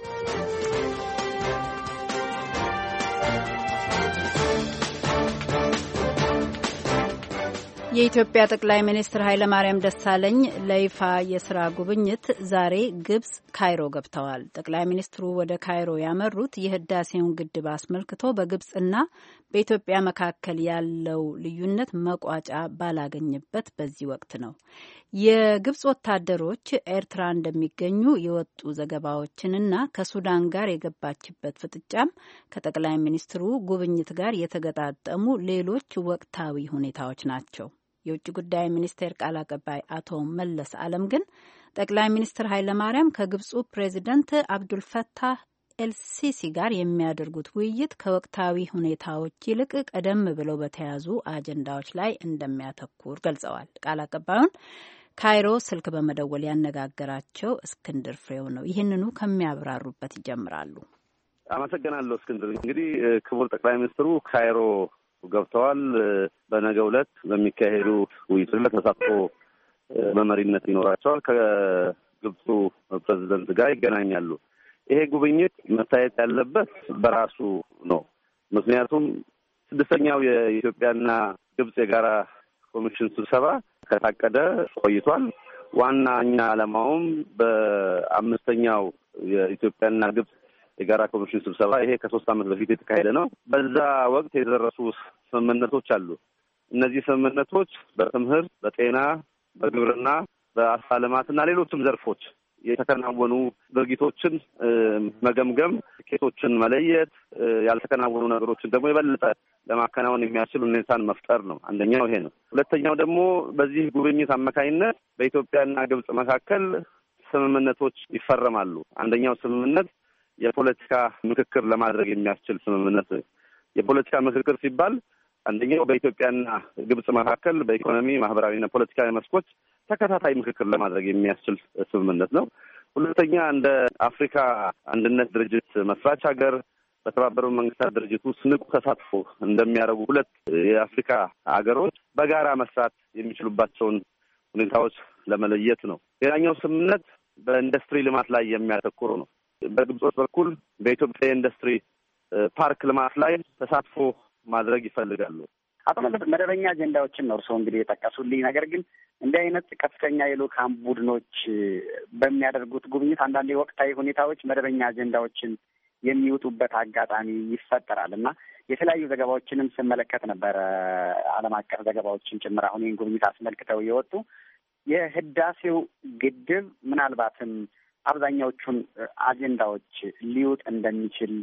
የኢትዮጵያ ጠቅላይ ሚኒስትር ኃይለ ማርያም ደሳለኝ ለይፋ የስራ ጉብኝት ዛሬ ግብጽ ካይሮ ገብተዋል። ጠቅላይ ሚኒስትሩ ወደ ካይሮ ያመሩት የህዳሴውን ግድብ አስመልክቶ በግብጽና በኢትዮጵያ መካከል ያለው ልዩነት መቋጫ ባላገኘበት በዚህ ወቅት ነው። የግብጽ ወታደሮች ኤርትራ እንደሚገኙ የወጡ ዘገባዎችንና ከሱዳን ጋር የገባችበት ፍጥጫም ከጠቅላይ ሚኒስትሩ ጉብኝት ጋር የተገጣጠሙ ሌሎች ወቅታዊ ሁኔታዎች ናቸው። የውጭ ጉዳይ ሚኒስቴር ቃል አቀባይ አቶ መለስ አለም ግን ጠቅላይ ሚኒስትር ኃይለማርያም ከግብፁ ፕሬዚደንት አብዱልፈታህ ኤልሲሲ ጋር የሚያደርጉት ውይይት ከወቅታዊ ሁኔታዎች ይልቅ ቀደም ብለው በተያዙ አጀንዳዎች ላይ እንደሚያተኩር ገልጸዋል። ቃል አቀባዩን ካይሮ ስልክ በመደወል ያነጋገራቸው እስክንድር ፍሬው ነው። ይህንኑ ከሚያብራሩበት ይጀምራሉ። አመሰግናለሁ እስክንድር። እንግዲህ ክቡር ጠቅላይ ሚኒስትሩ ካይሮ ገብተዋል። በነገው ዕለት በሚካሄዱ ውይይቶች ላይ ተሳትፎ በመሪነት ይኖራቸዋል። ከግብፁ ፕሬዝደንት ጋር ይገናኛሉ። ይሄ ጉብኝት መታየት ያለበት በራሱ ነው። ምክንያቱም ስድስተኛው የኢትዮጵያና ግብጽ የጋራ ኮሚሽን ስብሰባ ከታቀደ ቆይቷል። ዋናኛ ዓላማውም በአምስተኛው የኢትዮጵያና ግብጽ የጋራ ኮሚሽን ስብሰባ ይሄ ከሶስት ዓመት በፊት የተካሄደ ነው። በዛ ወቅት የደረሱ ስምምነቶች አሉ። እነዚህ ስምምነቶች በትምህርት፣ በጤና፣ በግብርና፣ በአሳ ልማትና ሌሎችም ዘርፎች የተከናወኑ ድርጊቶችን መገምገም፣ ስኬቶችን መለየት፣ ያልተከናወኑ ነገሮችን ደግሞ የበለጠ ለማከናወን የሚያስችል ሁኔታን መፍጠር ነው። አንደኛው ይሄ ነው። ሁለተኛው ደግሞ በዚህ ጉብኝት አማካኝነት በኢትዮጵያና ግብጽ መካከል ስምምነቶች ይፈረማሉ። አንደኛው ስምምነት የፖለቲካ ምክክር ለማድረግ የሚያስችል ስምምነት። የፖለቲካ ምክክር ሲባል አንደኛው በኢትዮጵያና ግብጽ መካከል በኢኮኖሚ ማህበራዊና ፖለቲካዊ መስኮች ተከታታይ ምክክር ለማድረግ የሚያስችል ስምምነት ነው። ሁለተኛ እንደ አፍሪካ አንድነት ድርጅት መስራች ሀገር በተባበሩት መንግስታት ድርጅት ውስጥ ንቁ ተሳትፎ እንደሚያደርጉ ሁለት የአፍሪካ ሀገሮች በጋራ መስራት የሚችሉባቸውን ሁኔታዎች ለመለየት ነው። ሌላኛው ስምምነት በኢንዱስትሪ ልማት ላይ የሚያተኩር ነው። በግብጾች በኩል በኢትዮጵያ የኢንዱስትሪ ፓርክ ልማት ላይ ተሳትፎ ማድረግ ይፈልጋሉ። አቶ መለስ መደበኛ አጀንዳዎችን ነው እርስዎ እንግዲህ የጠቀሱልኝ። ነገር ግን እንዲህ አይነት ከፍተኛ የልኡካን ቡድኖች በሚያደርጉት ጉብኝት አንዳንድ ወቅታዊ ሁኔታዎች መደበኛ አጀንዳዎችን የሚወጡበት አጋጣሚ ይፈጠራል እና የተለያዩ ዘገባዎችንም ስመለከት ነበረ፣ ዓለም አቀፍ ዘገባዎችን ጭምር አሁን ይህን ጉብኝት አስመልክተው የወጡ የህዳሴው ግድብ ምናልባትም አብዛኛዎቹን አጀንዳዎች ሊውጥ እንደሚችል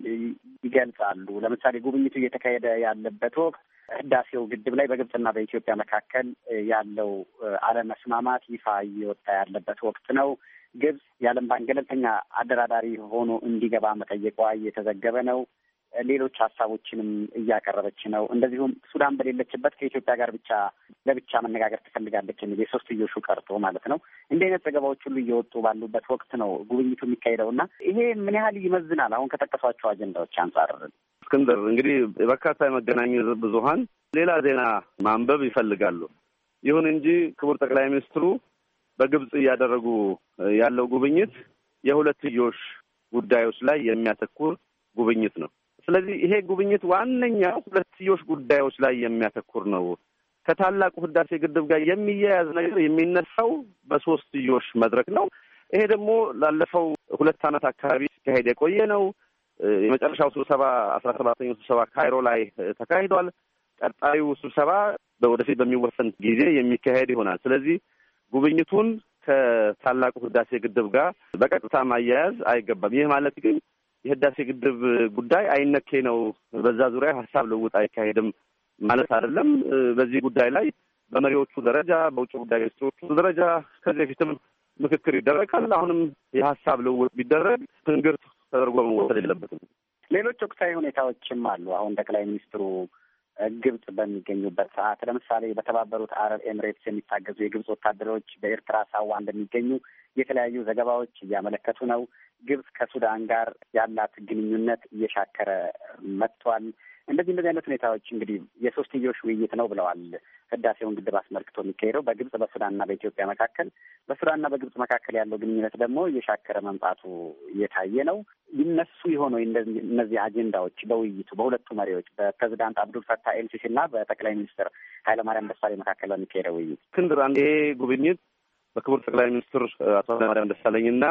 ይገልጻሉ። ለምሳሌ ጉብኝቱ እየተካሄደ ያለበት ወቅት ህዳሴው ግድብ ላይ በግብጽና በኢትዮጵያ መካከል ያለው አለመስማማት ይፋ እየወጣ ያለበት ወቅት ነው። ግብጽ የዓለም ባንክ ገለልተኛ አደራዳሪ ሆኖ እንዲገባ መጠየቋ እየተዘገበ ነው። ሌሎች ሀሳቦችንም እያቀረበች ነው። እንደዚሁም ሱዳን በሌለችበት ከኢትዮጵያ ጋር ብቻ ለብቻ መነጋገር ትፈልጋለች የሚል የሶስትዮሹ ቀርቶ ማለት ነው። እንዲህ አይነት ዘገባዎች ሁሉ እየወጡ ባሉበት ወቅት ነው ጉብኝቱ የሚካሄደው እና ይሄ ምን ያህል ይመዝናል አሁን ከጠቀሷቸው አጀንዳዎች አንጻር? እስክንድር፣ እንግዲህ በርካታ የመገናኛ ብዙኃን ሌላ ዜና ማንበብ ይፈልጋሉ። ይሁን እንጂ ክቡር ጠቅላይ ሚኒስትሩ በግብጽ እያደረጉ ያለው ጉብኝት የሁለትዮሽ ጉዳዮች ላይ የሚያተኩር ጉብኝት ነው። ስለዚህ ይሄ ጉብኝት ዋነኛው ሁለትዮሽ ጉዳዮች ላይ የሚያተኩር ነው። ከታላቁ ህዳሴ ግድብ ጋር የሚያያዝ ነገር የሚነሳው በሶስትዮሽ መድረክ ነው። ይሄ ደግሞ ላለፈው ሁለት ዓመት አካባቢ ሲካሄድ የቆየ ነው። የመጨረሻው ስብሰባ አስራ ሰባተኛው ስብሰባ ካይሮ ላይ ተካሂዷል። ቀጣዩ ስብሰባ በወደፊት በሚወሰን ጊዜ የሚካሄድ ይሆናል። ስለዚህ ጉብኝቱን ከታላቁ ህዳሴ ግድብ ጋር በቀጥታ ማያያዝ አይገባም። ይህ ማለት ግን የህዳሴ ግድብ ጉዳይ አይነኬ ነው፣ በዛ ዙሪያ ሀሳብ ልውውጥ አይካሄድም ማለት አይደለም። በዚህ ጉዳይ ላይ በመሪዎቹ ደረጃ፣ በውጭ ጉዳይ ሚኒስትሮቹ ደረጃ ከዚህ በፊትም ምክክር ይደረጋል። አሁንም የሀሳብ ልውውጥ ቢደረግ ትንግርት ተደርጎ መወሰድ የለበትም። ሌሎች ወቅታዊ ሁኔታዎችም አሉ። አሁን ጠቅላይ ሚኒስትሩ ግብጽ በሚገኙበት ሰዓት ለምሳሌ በተባበሩት አረብ ኤምሬትስ የሚታገዙ የግብጽ ወታደሮች በኤርትራ ሳዋ እንደሚገኙ የተለያዩ ዘገባዎች እያመለከቱ ነው። ግብጽ ከሱዳን ጋር ያላት ግንኙነት እየሻከረ መጥቷል። እንደዚህ እንደዚህ አይነት ሁኔታዎች እንግዲህ የሶስትዮሽ ውይይት ነው ብለዋል። ህዳሴውን ግድብ አስመልክቶ የሚካሄደው በግብጽ በሱዳንና በኢትዮጵያ መካከል፣ በሱዳንና በግብጽ መካከል ያለው ግንኙነት ደግሞ እየሻከረ መምጣቱ እየታየ ነው። ይነሱ የሆኑ እነዚህ አጀንዳዎች በውይይቱ በሁለቱ መሪዎች በፕሬዚዳንት አብዱል ፈታህ ኤልሲሲ እና በጠቅላይ ሚኒስትር ኃይለማርያም ደሳለኝ መካከል በሚካሄደው ውይይት እስክንድር፣ ይሄ ጉብኝት በክቡር ጠቅላይ ሚኒስትር አቶ ኃይለማርያም ደሳለኝና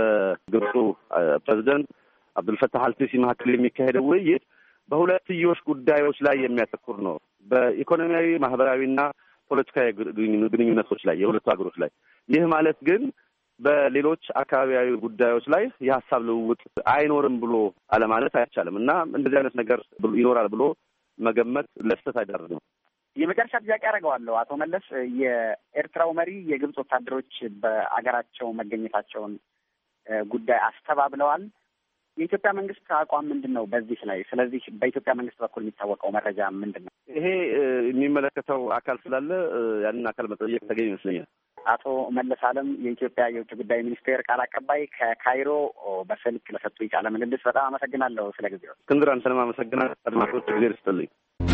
በግብፁ ፕሬዚደንት አብዱል ፈታህ ኤልሲሲ መካከል የሚካሄደው ውይይት በሁለትዮሽ ጉዳዮች ላይ የሚያተኩር ነው። በኢኮኖሚያዊ ማህበራዊና ፖለቲካዊ ግንኙነቶች ላይ የሁለቱ ሀገሮች ላይ። ይህ ማለት ግን በሌሎች አካባቢያዊ ጉዳዮች ላይ የሀሳብ ልውውጥ አይኖርም ብሎ አለማለት አይቻልም እና እንደዚህ አይነት ነገር ይኖራል ብሎ መገመት ለስህተት አይዳርግም። የመጨረሻ ጥያቄ አደርገዋለሁ። አቶ መለስ፣ የኤርትራው መሪ የግብጽ ወታደሮች በአገራቸው መገኘታቸውን ጉዳይ አስተባብለዋል። የኢትዮጵያ መንግስት አቋም ምንድን ነው በዚህ ላይ? ስለዚህ በኢትዮጵያ መንግስት በኩል የሚታወቀው መረጃ ምንድን ነው? ይሄ የሚመለከተው አካል ስላለ ያንን አካል መጠየቅ ተገኝ ይመስለኛል። አቶ መለስ አለም የኢትዮጵያ የውጭ ጉዳይ ሚኒስቴር ቃል አቀባይ ከካይሮ በስልክ ለሰጡኝ ቃለ ምልልስ በጣም አመሰግናለሁ። ስለ ጊዜው እስክንድር፣ አንተንም አመሰግናለሁ። አድማጮች ጊዜ ይስጥልኝ።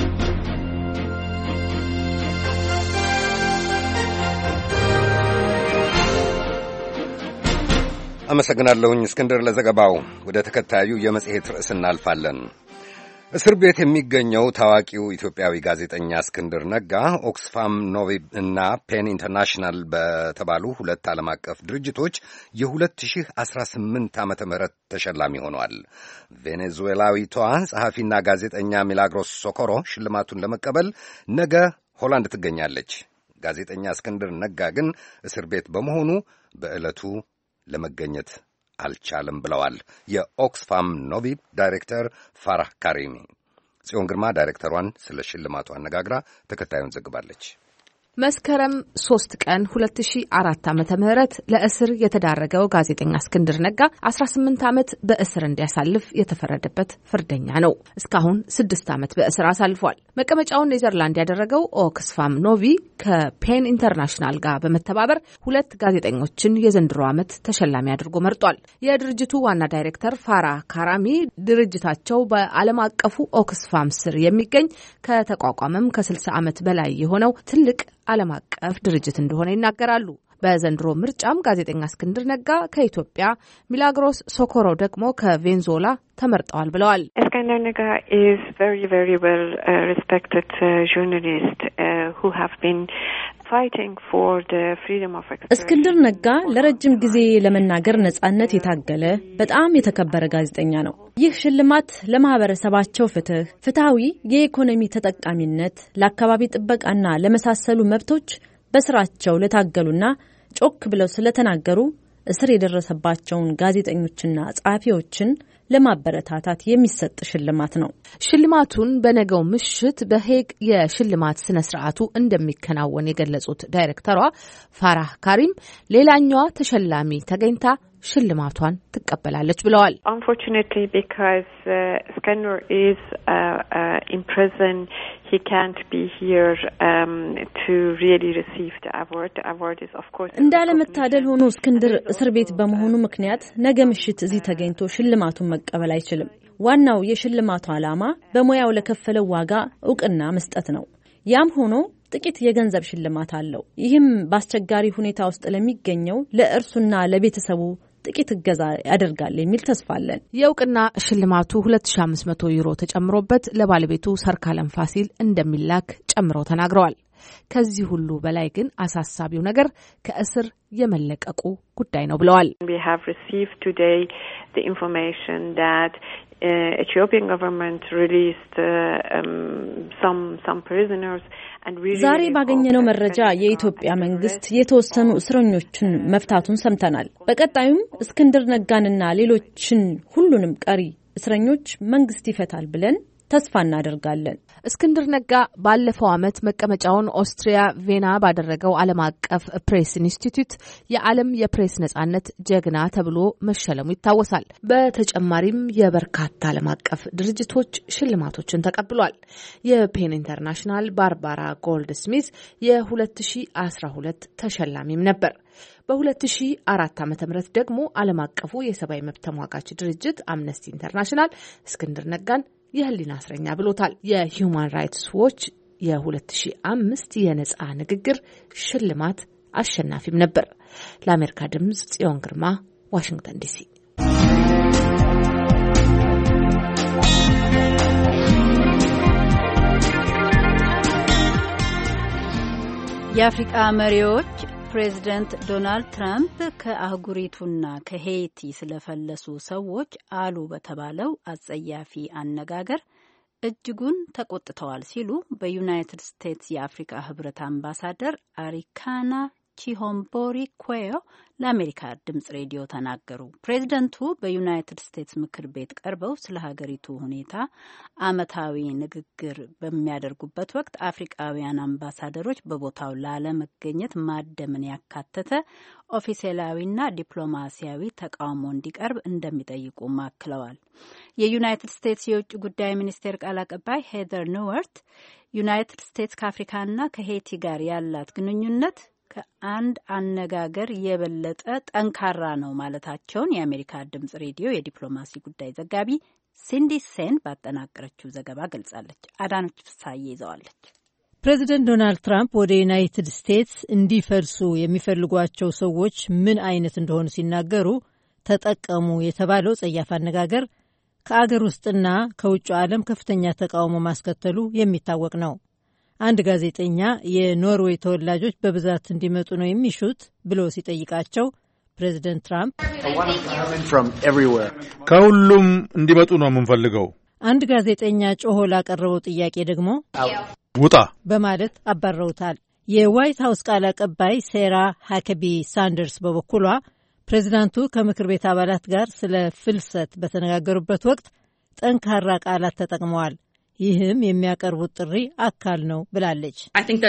አመሰግናለሁኝ እስክንድር ለዘገባው። ወደ ተከታዩ የመጽሔት ርዕስ እናልፋለን። እስር ቤት የሚገኘው ታዋቂው ኢትዮጵያዊ ጋዜጠኛ እስክንድር ነጋ ኦክስፋም ኖቪብ እና ፔን ኢንተርናሽናል በተባሉ ሁለት ዓለም አቀፍ ድርጅቶች የሁለት ሺህ አስራ ስምንት ዓመተ ምህረት ተሸላሚ ሆኗል። ቬኔዙዌላዊቷ ጸሐፊና ጋዜጠኛ ሚላግሮስ ሶኮሮ ሽልማቱን ለመቀበል ነገ ሆላንድ ትገኛለች። ጋዜጠኛ እስክንድር ነጋ ግን እስር ቤት በመሆኑ በዕለቱ ለመገኘት አልቻለም ብለዋል የኦክስፋም ኖቪብ ዳይሬክተር ፋራህ ካሪሚ። ጽዮን ግርማ ዳይሬክተሯን ስለ ሽልማቱ አነጋግራ ተከታዩን ዘግባለች። መስከረም ሶስት ቀን ሁለት ሺህ አራት ዓመተ ምህረት ለእስር የተዳረገው ጋዜጠኛ እስክንድር ነጋ አስራ ስምንት ዓመት በእስር እንዲያሳልፍ የተፈረደበት ፍርደኛ ነው። እስካሁን ስድስት ዓመት በእስር አሳልፏል። መቀመጫውን ኔዘርላንድ ያደረገው ኦክስፋም ኖቪ ከፔን ኢንተርናሽናል ጋር በመተባበር ሁለት ጋዜጠኞችን የዘንድሮ ዓመት ተሸላሚ አድርጎ መርጧል። የድርጅቱ ዋና ዳይሬክተር ፋራ ካራሚ ድርጅታቸው በዓለም አቀፉ ኦክስፋም ስር የሚገኝ ከተቋቋመም ከስልሳ ዓመት በላይ የሆነው ትልቅ ዓለም አቀፍ ድርጅት እንደሆነ ይናገራሉ። በዘንድሮ ምርጫም ጋዜጠኛ እስክንድር ነጋ ከኢትዮጵያ፣ ሚላግሮስ ሶኮሮ ደግሞ ከቬንዙዌላ ተመርጠዋል ብለዋል። እስክንድር ነጋ is very very well uh, respected uh, journalist uh, who have been fighting for the freedom of expression. እስክንድር ነጋ ለረጅም ጊዜ ለመናገር ነጻነት የታገለ በጣም የተከበረ ጋዜጠኛ ነው። ይህ ሽልማት ለማህበረሰባቸው ፍትህ፣ ፍትሃዊ የኢኮኖሚ ተጠቃሚነት፣ ለአካባቢ ጥበቃና ለመሳሰሉ መብቶች በስራቸው ለታገሉና ጮክ ብለው ስለተናገሩ እስር የደረሰባቸውን ጋዜጠኞችና ጸሐፊዎችን ለማበረታታት የሚሰጥ ሽልማት ነው። ሽልማቱን በነገው ምሽት በሄግ የሽልማት ስነ ስርዓቱ እንደሚከናወን የገለጹት ዳይሬክተሯ ፋራህ ካሪም ሌላኛዋ ተሸላሚ ተገኝታ ሽልማቷን ትቀበላለች ብለዋል። Unfortunately because Skandar uh, is uh, uh, in prison he can't be here um, to really receive the award. The award is of course እንዳለመታደል ሆኖ እስክንድር እስር ቤት በመሆኑ ምክንያት ነገ ምሽት እዚህ ተገኝቶ ሽልማቱን መቀበል አይችልም። ዋናው የሽልማቱ ዓላማ በሙያው ለከፈለው ዋጋ ዕውቅና መስጠት ነው። ያም ሆኖ ጥቂት የገንዘብ ሽልማት አለው። ይህም በአስቸጋሪ ሁኔታ ውስጥ ለሚገኘው ለእርሱና ለቤተሰቡ ጥቂት እገዛ ያደርጋል የሚል ተስፋ አለን። የዕውቅና ሽልማቱ ሁለት ሺህ አምስት መቶ ዩሮ ተጨምሮበት ለባለቤቱ ሰርካለም ፋሲል እንደሚላክ ጨምረው ተናግረዋል። ከዚህ ሁሉ በላይ ግን አሳሳቢው ነገር ከእስር የመለቀቁ ጉዳይ ነው ብለዋል። We have received today the information that uh, Ethiopian government released uh, um, some some prisoners and we ዛሬ ባገኘነው መረጃ የኢትዮጵያ መንግስት የተወሰኑ እስረኞችን መፍታቱን ሰምተናል። በቀጣዩም እስክንድር ነጋንና ሌሎችን ሁሉንም ቀሪ እስረኞች መንግስት ይፈታል ብለን ተስፋ እናደርጋለን። እስክንድር ነጋ ባለፈው ዓመት መቀመጫውን ኦስትሪያ ቬና ባደረገው ዓለም አቀፍ ፕሬስ ኢንስቲትዩት የዓለም የፕሬስ ነጻነት ጀግና ተብሎ መሸለሙ ይታወሳል። በተጨማሪም የበርካታ ዓለም አቀፍ ድርጅቶች ሽልማቶችን ተቀብሏል። የፔን ኢንተርናሽናል ባርባራ ጎልድ ስሚዝ የ2012 ተሸላሚም ነበር። በ2004 ዓመተ ምህረት ደግሞ ዓለም አቀፉ የሰብአዊ መብት ተሟጋች ድርጅት አምነስቲ ኢንተርናሽናል እስክንድር ነጋን የህሊና እስረኛ ብሎታል። የሂዩማን ራይትስ ዎች የ2005 የነጻ ንግግር ሽልማት አሸናፊም ነበር። ለአሜሪካ ድምጽ ጽዮን ግርማ ዋሽንግተን ዲሲ። የአፍሪካ መሪዎች ፕሬዚደንት ዶናልድ ትራምፕ ከአህጉሪቱና ከሄይቲ ስለፈለሱ ሰዎች አሉ በተባለው አጸያፊ አነጋገር እጅጉን ተቆጥተዋል ሲሉ በዩናይትድ ስቴትስ የአፍሪካ ህብረት አምባሳደር አሪካና ቺሆምቦሪ ኩዌዮ ለአሜሪካ ድምጽ ሬዲዮ ተናገሩ። ፕሬዚደንቱ በዩናይትድ ስቴትስ ምክር ቤት ቀርበው ስለ ሀገሪቱ ሁኔታ ዓመታዊ ንግግር በሚያደርጉበት ወቅት አፍሪካውያን አምባሳደሮች በቦታው ላለመገኘት ማደምን ያካተተ ኦፊሴላዊና ዲፕሎማሲያዊ ተቃውሞ እንዲቀርብ እንደሚጠይቁ ማክለዋል። የዩናይትድ ስቴትስ የውጭ ጉዳይ ሚኒስቴር ቃል አቀባይ ሄዘር ኒውወርት ዩናይትድ ስቴትስ ከአፍሪካና ከሄይቲ ጋር ያላት ግንኙነት ከአንድ አነጋገር የበለጠ ጠንካራ ነው ማለታቸውን የአሜሪካ ድምጽ ሬዲዮ የዲፕሎማሲ ጉዳይ ዘጋቢ ሲንዲ ሴን ባጠናቀረችው ዘገባ ገልጻለች። አዳነች ፍሳዬ ይዘዋለች። ፕሬዚደንት ዶናልድ ትራምፕ ወደ ዩናይትድ ስቴትስ እንዲፈልሱ የሚፈልጓቸው ሰዎች ምን አይነት እንደሆኑ ሲናገሩ ተጠቀሙ የተባለው ጸያፍ አነጋገር ከአገር ውስጥና ከውጭ ዓለም ከፍተኛ ተቃውሞ ማስከተሉ የሚታወቅ ነው። አንድ ጋዜጠኛ የኖርዌይ ተወላጆች በብዛት እንዲመጡ ነው የሚሹት ብሎ ሲጠይቃቸው ፕሬዚደንት ትራምፕ ከሁሉም እንዲመጡ ነው የምንፈልገው። አንድ ጋዜጠኛ ጮሆ ላቀረበው ጥያቄ ደግሞ ውጣ በማለት አባረውታል። የዋይት ሀውስ ቃል አቀባይ ሴራ ሃከቢ ሳንደርስ በበኩሏ ፕሬዚዳንቱ ከምክር ቤት አባላት ጋር ስለ ፍልሰት በተነጋገሩበት ወቅት ጠንካራ ቃላት ተጠቅመዋል። ይህም የሚያቀርቡት ጥሪ አካል ነው ብላለች።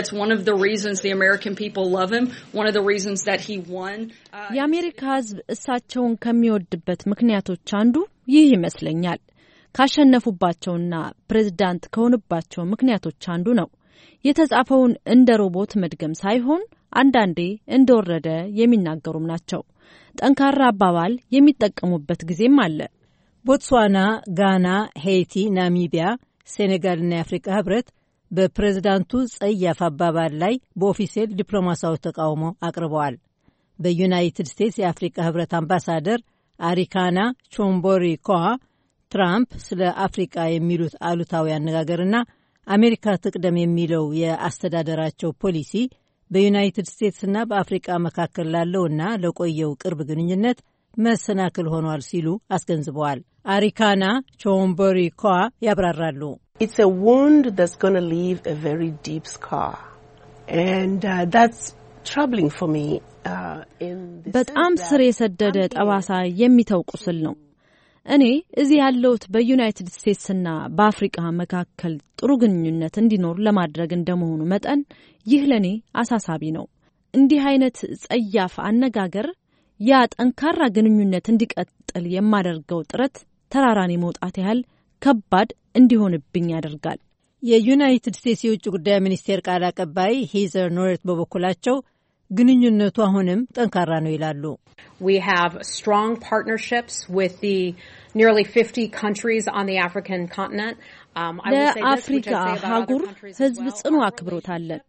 የአሜሪካ ሕዝብ እሳቸውን ከሚወድበት ምክንያቶች አንዱ ይህ ይመስለኛል። ካሸነፉባቸውና ፕሬዝዳንት ከሆኑባቸው ምክንያቶች አንዱ ነው። የተጻፈውን እንደ ሮቦት መድገም ሳይሆን አንዳንዴ እንደወረደ የሚናገሩም ናቸው። ጠንካራ አባባል የሚጠቀሙበት ጊዜም አለ። ቦትስዋና፣ ጋና፣ ሄይቲ፣ ናሚቢያ፣ ሴኔጋልና የአፍሪካ ህብረት በፕሬዝዳንቱ ጸያፍ አባባል ላይ በኦፊሴል ዲፕሎማሲያዊ ተቃውሞ አቅርበዋል። በዩናይትድ ስቴትስ የአፍሪካ ህብረት አምባሳደር አሪካና ቾምቦሪ ኮዋ ትራምፕ ስለ አፍሪካ የሚሉት አሉታዊ አነጋገርና አሜሪካ ትቅደም የሚለው የአስተዳደራቸው ፖሊሲ በዩናይትድ ስቴትስና በአፍሪካ መካከል ላለውና ለቆየው ቅርብ ግንኙነት መሰናክል ሆኗል ሲሉ አስገንዝበዋል። አሪካና ቾምቦሪ ኮዋ ያብራራሉ። It's a wound that's going to leave a very deep scar. And uh, that's troubling for me. Uh, in the በጣም ስር የሰደደ ጠባሳ የሚተው ቁስል ነው። እኔ እዚህ ያለሁት በዩናይትድ ስቴትስና በአፍሪካ መካከል ጥሩ ግንኙነት እንዲኖር ለማድረግ እንደመሆኑ መጠን ይህ ለኔ አሳሳቢ ነው። እንዲህ አይነት ጸያፍ አነጋገር ያ ጠንካራ ግንኙነት እንዲቀጥል የማደርገው ጥረት ተራራን መውጣት ያህል ከባድ እንዲሆንብኝ ያደርጋል። የዩናይትድ ስቴትስ የውጭ ጉዳይ ሚኒስቴር ቃል አቀባይ ሂዘር ኖርት በበኩላቸው ግንኙነቱ አሁንም ጠንካራ ነው ይላሉ። We have strong partnerships with the nearly fifty countries on the African continent. Um, I will say this, ለአፍሪካ አህጉር ህዝብ ጽኑ አክብሮት አለን።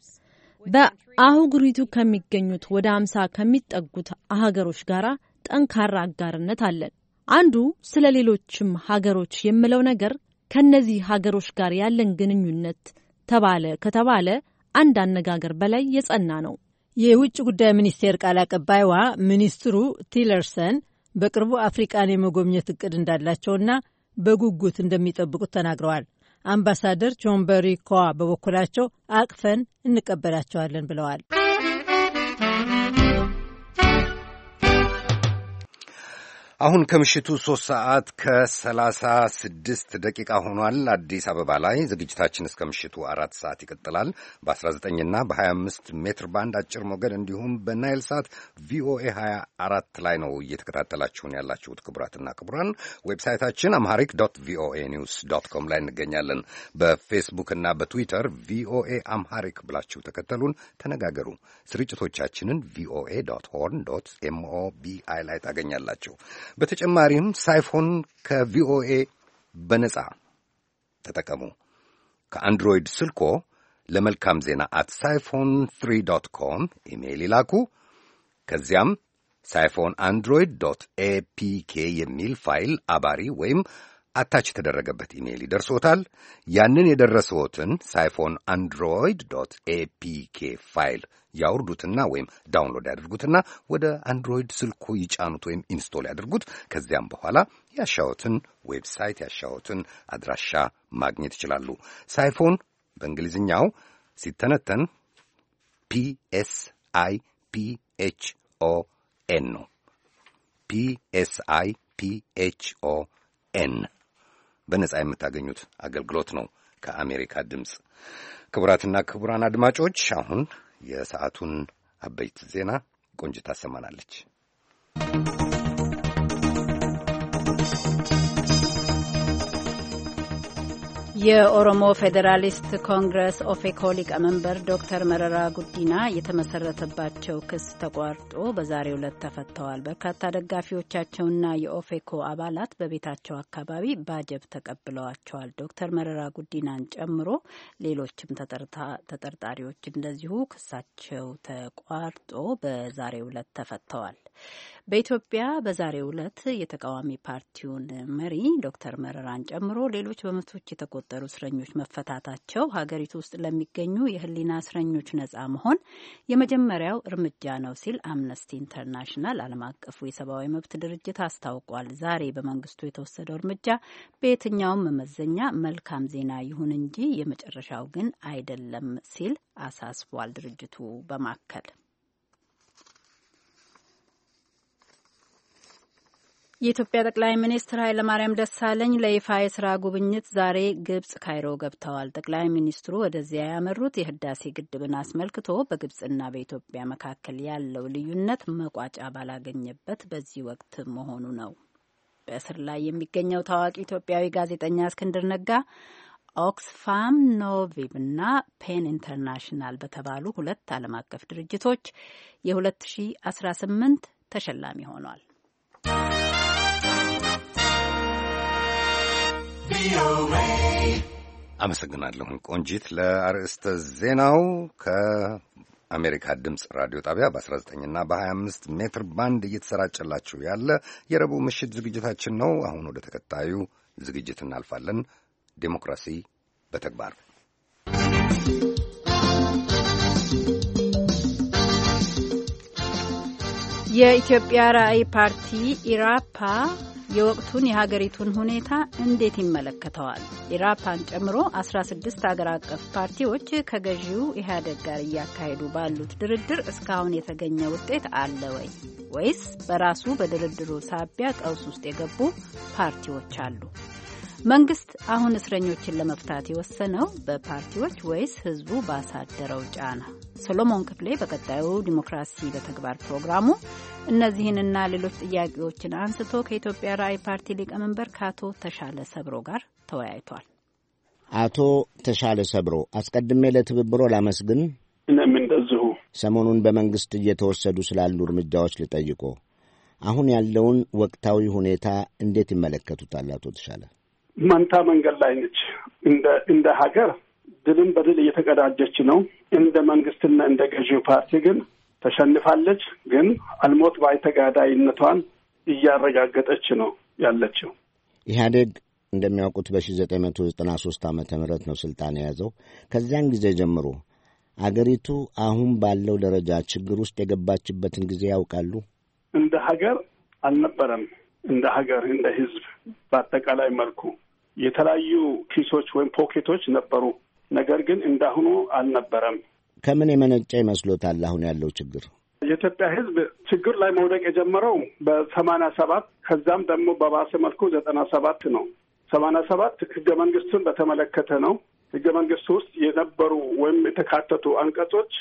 በአህጉሪቱ ከሚገኙት ወደ አምሳ ከሚጠጉት ሀገሮች ጋራ ጠንካራ አጋርነት አለን። አንዱ ስለ ሌሎችም ሀገሮች የምለው ነገር ከነዚህ ሀገሮች ጋር ያለን ግንኙነት ተባለ ከተባለ አንድ አነጋገር በላይ የጸና ነው። የውጭ ጉዳይ ሚኒስቴር ቃል አቀባይዋ ሚኒስትሩ ቲለርሰን በቅርቡ አፍሪካን የመጎብኘት እቅድ እንዳላቸውና በጉጉት እንደሚጠብቁት ተናግረዋል። አምባሳደር ቾምበሪ ኮዋ በበኩላቸው አቅፈን እንቀበላቸዋለን ብለዋል። አሁን ከምሽቱ ሶስት ሰዓት ከሰላሳ ስድስት ደቂቃ ሆኗል። አዲስ አበባ ላይ ዝግጅታችን እስከ ምሽቱ አራት ሰዓት ይቀጥላል። በአስራ ዘጠኝና በሀያ አምስት ሜትር ባንድ አጭር ሞገድ እንዲሁም በናይል ሳት ቪኦኤ ሀያ አራት ላይ ነው እየተከታተላችሁን ያላችሁት። ክቡራትና ክቡራን ዌብሳይታችን አምሃሪክ ዶት ቪኦኤ ኒውስ ዶት ኮም ላይ እንገኛለን። በፌስቡክና በትዊተር ቪኦኤ አምሃሪክ ብላችሁ ተከተሉን፣ ተነጋገሩ። ስርጭቶቻችንን ቪኦኤ ዶት ሆርን ዶት ኤምኦቢአይ ላይ ታገኛላችሁ። በተጨማሪም ሳይፎን ከቪኦኤ በነጻ ተጠቀሙ። ከአንድሮይድ ስልኮ ለመልካም ዜና አት ሳይፎን ትሪ ዶት ኮም ኢሜይል ይላኩ። ከዚያም ሳይፎን አንድሮይድ ዶት ኤፒኬ የሚል ፋይል አባሪ ወይም አታች የተደረገበት ኢሜይል ይደርሶታል። ያንን የደረሰዎትን ሳይፎን አንድሮይድ ዶት ኤፒኬ ፋይል ያውርዱትና ወይም ዳውንሎድ ያድርጉትና ወደ አንድሮይድ ስልኩ ይጫኑት ወይም ኢንስቶል ያድርጉት። ከዚያም በኋላ ያሻዎትን ዌብሳይት ያሻዎትን አድራሻ ማግኘት ይችላሉ። ሳይፎን በእንግሊዝኛው ሲተነተን ፒ ኤስ አይ ፒ ኤች ኦ ኤን ነው። ፒ ኤስ አይ ፒ ኤች ኦ ኤን በነጻ የምታገኙት አገልግሎት ነው ከአሜሪካ ድምፅ። ክቡራትና ክቡራን አድማጮች አሁን የሰዓቱን አበይት ዜና ቆንጅት ታሰማናለች። የኦሮሞ ፌዴራሊስት ኮንግረስ ኦፌኮ ሊቀመንበር ዶክተር መረራ ጉዲና የተመሰረተባቸው ክስ ተቋርጦ በዛሬው ዕለት ተፈተዋል። በርካታ ደጋፊዎቻቸውና የኦፌኮ አባላት በቤታቸው አካባቢ ባጀብ ተቀብለዋቸዋል። ዶክተር መረራ ጉዲናን ጨምሮ ሌሎችም ተጠርጣሪዎች እንደዚሁ ክሳቸው ተቋርጦ በዛሬው ዕለት ተፈተዋል። በኢትዮጵያ በዛሬው ዕለት የተቃዋሚ ፓርቲውን መሪ ዶክተር መረራን ጨምሮ ሌሎች በመቶዎች የተቆጠሩ እስረኞች መፈታታቸው ሀገሪቱ ውስጥ ለሚገኙ የሕሊና እስረኞች ነጻ መሆን የመጀመሪያው እርምጃ ነው ሲል አምነስቲ ኢንተርናሽናል ዓለም አቀፉ የሰብአዊ መብት ድርጅት አስታውቋል። ዛሬ በመንግስቱ የተወሰደው እርምጃ በየትኛውም መመዘኛ መልካም ዜና ይሁን እንጂ የመጨረሻው ግን አይደለም ሲል አሳስቧል። ድርጅቱ በማከል የኢትዮጵያ ጠቅላይ ሚኒስትር ኃይለማርያም ደሳለኝ ለይፋ የስራ ጉብኝት ዛሬ ግብጽ ካይሮ ገብተዋል። ጠቅላይ ሚኒስትሩ ወደዚያ ያመሩት የህዳሴ ግድብን አስመልክቶ በግብጽና በኢትዮጵያ መካከል ያለው ልዩነት መቋጫ ባላገኘበት በዚህ ወቅት መሆኑ ነው። በእስር ላይ የሚገኘው ታዋቂ ኢትዮጵያዊ ጋዜጠኛ እስክንድር ነጋ ኦክስፋም ኖቪቭ እና ፔን ኢንተርናሽናል በተባሉ ሁለት ዓለም አቀፍ ድርጅቶች የሁለት ሺ አስራ ስምንት ተሸላሚ ሆኗል። አመሰግናለሁ ቆንጂት ለአርዕስተ ዜናው። ከአሜሪካ ድምፅ ራዲዮ ጣቢያ በአስራ ዘጠኝ እና በሀያ አምስት ሜትር ባንድ እየተሰራጨላችሁ ያለ የረቡዕ ምሽት ዝግጅታችን ነው። አሁን ወደ ተከታዩ ዝግጅት እናልፋለን። ዴሞክራሲ በተግባር የኢትዮጵያ ራዕይ ፓርቲ ኢራፓ የወቅቱን የሀገሪቱን ሁኔታ እንዴት ይመለከተዋል? ኢራፓን ጨምሮ አስራ ስድስት አገር አቀፍ ፓርቲዎች ከገዢው ኢህአዴግ ጋር እያካሄዱ ባሉት ድርድር እስካሁን የተገኘ ውጤት አለ ወይ? ወይስ በራሱ በድርድሩ ሳቢያ ቀውስ ውስጥ የገቡ ፓርቲዎች አሉ? መንግስት አሁን እስረኞችን ለመፍታት የወሰነው በፓርቲዎች ወይስ ህዝቡ ባሳደረው ጫና? ሰሎሞን ክፍሌ በቀጣዩ ዲሞክራሲ በተግባር ፕሮግራሙ እነዚህንና ሌሎች ጥያቄዎችን አንስቶ ከኢትዮጵያ ራዕይ ፓርቲ ሊቀመንበር ከአቶ ተሻለ ሰብሮ ጋር ተወያይቷል። አቶ ተሻለ ሰብሮ፣ አስቀድሜ ለትብብሮ ላመስግን። እኔም እንደዚሁ። ሰሞኑን በመንግስት እየተወሰዱ ስላሉ እርምጃዎች ልጠይቆ፣ አሁን ያለውን ወቅታዊ ሁኔታ እንዴት ይመለከቱታል አቶ ተሻለ? መንታ መንገድ ላይ ነች። እንደ እንደ ሀገር ድልን በድል እየተቀዳጀች ነው። እንደ መንግስትና እንደ ገዢው ፓርቲ ግን ተሸንፋለች። ግን አልሞት ባይ ተጋዳይነቷን እያረጋገጠች ነው ያለችው። ኢህአዴግ እንደሚያውቁት በሺህ ዘጠኝ መቶ ዘጠና ሦስት ዓመተ ምህረት ነው ስልጣን የያዘው። ከዚያን ጊዜ ጀምሮ አገሪቱ አሁን ባለው ደረጃ ችግር ውስጥ የገባችበትን ጊዜ ያውቃሉ? እንደ ሀገር አልነበረም። እንደ ሀገር እንደ ህዝብ በአጠቃላይ መልኩ የተለያዩ ኪሶች ወይም ፖኬቶች ነበሩ። ነገር ግን እንዳሁኑ አልነበረም። ከምን የመነጨ ይመስሎታል አሁን ያለው ችግር? የኢትዮጵያ ህዝብ ችግር ላይ መውደቅ የጀመረው በሰማንያ ሰባት ከዛም ደግሞ በባሰ መልኩ ዘጠና ሰባት ነው። ሰማንያ ሰባት ህገ መንግስቱን በተመለከተ ነው። ህገ መንግስቱ ውስጥ የነበሩ ወይም የተካተቱ አንቀጾች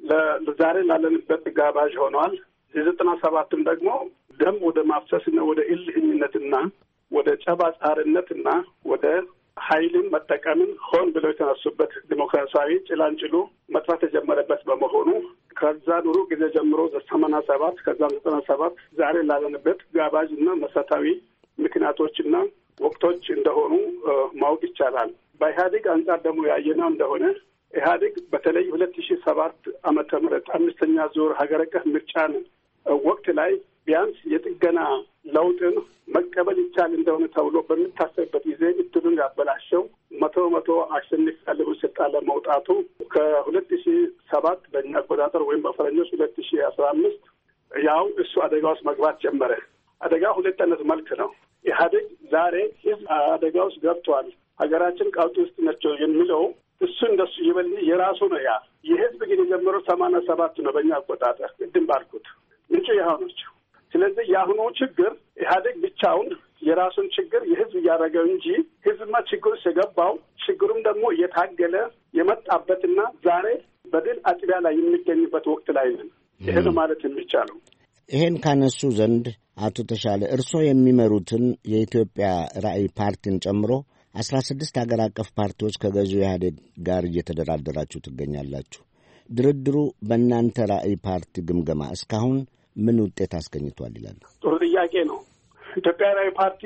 ለዛሬ ላለንበት ጋባዥ ሆነዋል። የዘጠና ሰባትም ደግሞ ደም ወደ ማፍሰስና ወደ እልህኝነትና ወደ ጨባጫሪነትና ወደ ኃይልን መጠቀምን ሆን ብለው የተነሱበት ዲሞክራሲያዊ ጭላንጭሉ መጥፋት የጀመረበት በመሆኑ ከዛ ኑሩ ጊዜ ጀምሮ ሰማንያ ሰባት ከዛም ዘጠና ሰባት ዛሬ ላለንበት ጋባዥና መሰረታዊ ምክንያቶችና ወቅቶች እንደሆኑ ማወቅ ይቻላል። በኢህአዴግ አንጻር ደግሞ ያየነው እንደሆነ ኢህአዴግ በተለይ ሁለት ሺህ ሰባት ዓመተ ምህረት አምስተኛ ዙር ሀገር አቀፍ ምርጫን ወቅት ላይ ቢያንስ የጥገና ለውጥን መቀበል ይቻል እንደሆነ ተብሎ በሚታሰብበት ጊዜ እድሉን ያበላሸው መቶ መቶ አሸንፍ ያለው ስልጣን ለመውጣቱ ከሁለት ሺህ ሰባት በእኛ አቆጣጠር ወይም በፈረንጆች ሁለት ሺህ አስራ አምስት ያው እሱ አደጋ ውስጥ መግባት ጀመረ። አደጋ ሁለት አይነት መልክ ነው። ኢህአዴግ ዛሬ ህዝብ አደጋ ውስጥ ገብቷል፣ ሀገራችን ቀውጥ ውስጥ ነቸው የሚለው እሱ እንደሱ ይበል የራሱ ነው። ያ የህዝብ ግን የጀመረው ሰማንያ ሰባት ነው በእኛ አቆጣጠር። ቅድም ባልኩት ምንጭ የሆኖች። ስለዚህ የአሁኑ ችግር ኢህአዴግ ብቻውን የራሱን ችግር የህዝብ እያደረገው እንጂ ህዝብማ ችግር ውስጥ የገባው ችግሩም ደግሞ እየታገለ የመጣበትና ዛሬ በድል አጥቢያ ላይ የሚገኝበት ወቅት ላይ ነን። ይሄ ነው ማለት የሚቻለው። ይሄን ካነሱ ዘንድ አቶ ተሻለ እርስዎ የሚመሩትን የኢትዮጵያ ራዕይ ፓርቲን ጨምሮ አስራ ስድስት ሀገር አቀፍ ፓርቲዎች ከገዢው ኢህአዴግ ጋር እየተደራደራችሁ ትገኛላችሁ። ድርድሩ በእናንተ ራዕይ ፓርቲ ግምገማ እስካሁን ምን ውጤት አስገኝቷል ይላሉ? ጥሩ ጥያቄ ነው። ኢትዮጵያ ራዕይ ፓርቲ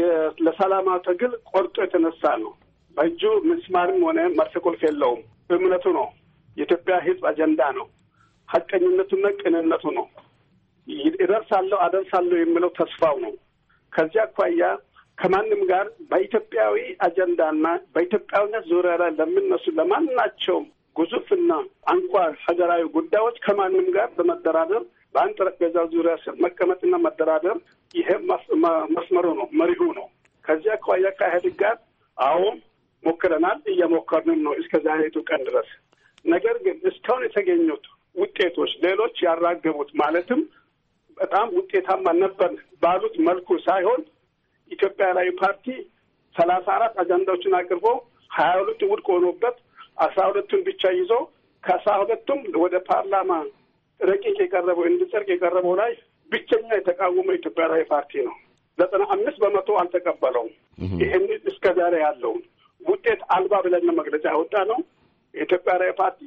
ለሰላማዊ ትግል ቆርጦ የተነሳ ነው። በእጁ ምስማርም ሆነ መርፌ ቁልፍ የለውም። እምነቱ ነው። የኢትዮጵያ ህዝብ አጀንዳ ነው። ሀቀኝነቱና ቅንነቱ ነው። ይደርሳለሁ አደርሳለሁ የሚለው ተስፋው ነው። ከዚህ አኳያ ከማንም ጋር በኢትዮጵያዊ አጀንዳና በኢትዮጵያዊነት ዙሪያ ላይ ለሚነሱ ለማናቸውም ግዙፍና አንኳር ሀገራዊ ጉዳዮች ከማንም ጋር በመደራደር በአንድ ጠረጴዛ ዙሪያ ስር መቀመጥና መደራደር ይሄ መስመሩ ነው፣ መሪሁ ነው። ከዚህ አኳያ ከኢህአዴግ ጋር አዎ ሞክረናል፣ እየሞከርንም ነው እስከ ዛሬቱ ቀን ድረስ። ነገር ግን እስካሁን የተገኙት ውጤቶች ሌሎች ያራገቡት ማለትም በጣም ውጤታማ ነበር ባሉት መልኩ ሳይሆን ኢትዮጵያ ራዕይ ፓርቲ ሰላሳ አራት አጀንዳዎችን አቅርቦ ሀያ ሁለቱ ውድቅ ሆኖበት አስራ ሁለቱን ብቻ ይዞ ከአስራ ሁለቱም ወደ ፓርላማ ረቂቅ የቀረበው እንዲጸድቅ የቀረበው ላይ ብቸኛ የተቃወመው ኢትዮጵያ ራዕይ ፓርቲ ነው። ዘጠና አምስት በመቶ አልተቀበለውም። ይህን እስከ ዛሬ ያለውን ውጤት አልባ ብለን መግለጫ ያወጣ ነው። የኢትዮጵያ ራዕይ ፓርቲ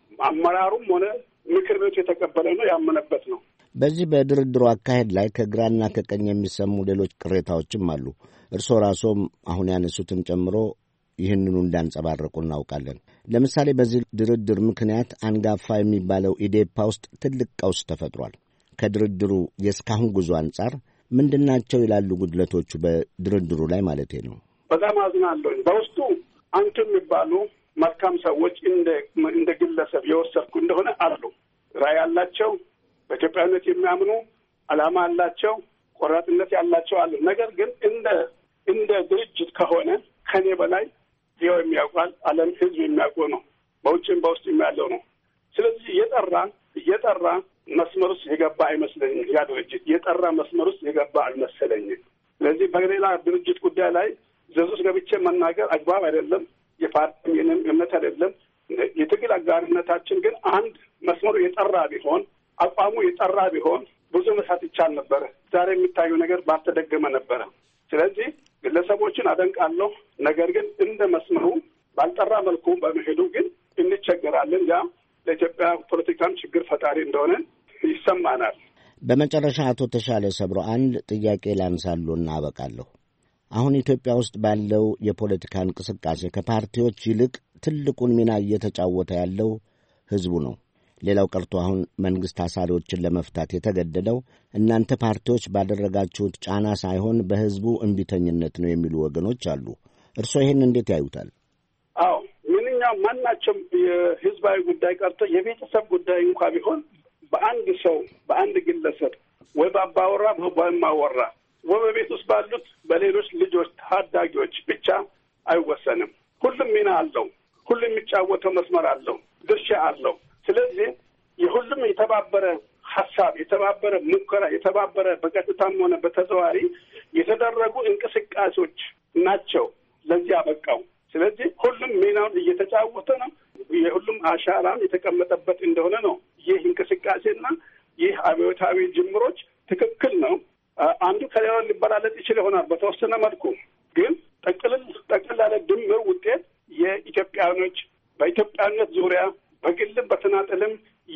አመራሩም ሆነ ምክር ቤቱ የተቀበለ ነው፣ ያመነበት ነው። በዚህ በድርድሩ አካሄድ ላይ ከግራና ከቀኝ የሚሰሙ ሌሎች ቅሬታዎችም አሉ። እርስዎ ራስዎም አሁን ያነሱትን ጨምሮ ይህንኑ እንዳንጸባረቁ እናውቃለን። ለምሳሌ በዚህ ድርድር ምክንያት አንጋፋ የሚባለው ኢዴፓ ውስጥ ትልቅ ቀውስ ተፈጥሯል። ከድርድሩ የእስካሁን ጉዞ አንጻር ምንድናቸው ይላሉ ጉድለቶቹ? በድርድሩ ላይ ማለቴ ነው። በጣም አዝናለሁ። በውስጡ አንቱ የሚባሉ መልካም ሰዎች እንደ እንደ ግለሰብ የወሰድኩ እንደሆነ አሉ። ራዕይ ያላቸው፣ በኢትዮጵያዊነት የሚያምኑ፣ ዓላማ ያላቸው፣ ቆራጥነት ያላቸው አሉ። ነገር ግን እንደ እንደ ድርጅት ከሆነ ከኔ በላይ ይኸው የሚያውቃል ዓለም ሕዝብ የሚያውቀው ነው። በውጭም በውስጥ የሚያለው ነው። ስለዚህ የጠራ የጠራ መስመር ውስጥ የገባ አይመስለኝም። ያ ድርጅት የጠራ መስመር ውስጥ የገባ አልመሰለኝም። ስለዚህ በሌላ ድርጅት ጉዳይ ላይ ዘዙስ ገብቼ መናገር አግባብ አይደለም። የፓርቲ የኔም እምነት አይደለም። የትግል አጋርነታችን ግን አንድ መስመሩ የጠራ ቢሆን፣ አቋሙ የጠራ ቢሆን ብዙ መስራት ይቻል ነበረ። ዛሬ የሚታየው ነገር ባልተደገመ ነበረ። ስለዚህ ግለሰቦችን አደንቃለሁ። ነገር ግን እንደ መስመሩ ባልጠራ መልኩ በመሄዱ ግን እንቸገራለን። ያ ለኢትዮጵያ ፖለቲካም ችግር ፈጣሪ እንደሆነ ይሰማናል። በመጨረሻ አቶ ተሻለ ሰብሮ አንድ ጥያቄ ላንሳሉ እና አበቃለሁ። አሁን ኢትዮጵያ ውስጥ ባለው የፖለቲካ እንቅስቃሴ ከፓርቲዎች ይልቅ ትልቁን ሚና እየተጫወተ ያለው ሕዝቡ ነው። ሌላው ቀርቶ አሁን መንግሥት አሳሪዎችን ለመፍታት የተገደደው እናንተ ፓርቲዎች ባደረጋችሁት ጫና ሳይሆን በሕዝቡ እምቢተኝነት ነው የሚሉ ወገኖች አሉ። እርስዎ ይህን እንዴት ያዩታል? አዎ ምንኛው ማናቸውም የሕዝባዊ ጉዳይ ቀርቶ የቤተሰብ ጉዳይ እንኳ ቢሆን በአንድ ሰው በአንድ ግለሰብ ወይ በአባወራ በማወራ ወይ በቤት ውስጥ ባሉት በሌሎች ልጆች ታዳጊዎች ብቻ አይወሰንም። ሁሉም ሚና አለው። ሁሉም የሚጫወተው መስመር አለው፣ ድርሻ አለው። ስለዚህ የሁሉም የተባበረ ሀሳብ፣ የተባበረ ሙከራ፣ የተባበረ በቀጥታም ሆነ በተዘዋሪ የተደረጉ እንቅስቃሴዎች ናቸው ለዚህ ያበቃው። ስለዚህ ሁሉም ሚናውን እየተጫወተ ነው። የሁሉም አሻራም የተቀመጠበት እንደሆነ ነው። ይህ እንቅስቃሴና ይህ አብዮታዊ ጅምሮች ትክክል ነው። አንዱ ከሌላው ሊበላለጥ ይችል ይሆናል በተወሰነ መልኩ፣ ግን ጠቅልል ጠቅል ያለ ድምር ውጤት የኢትዮጵያኖች በኢትዮጵያነት ዙሪያ በግልም በተናጠልም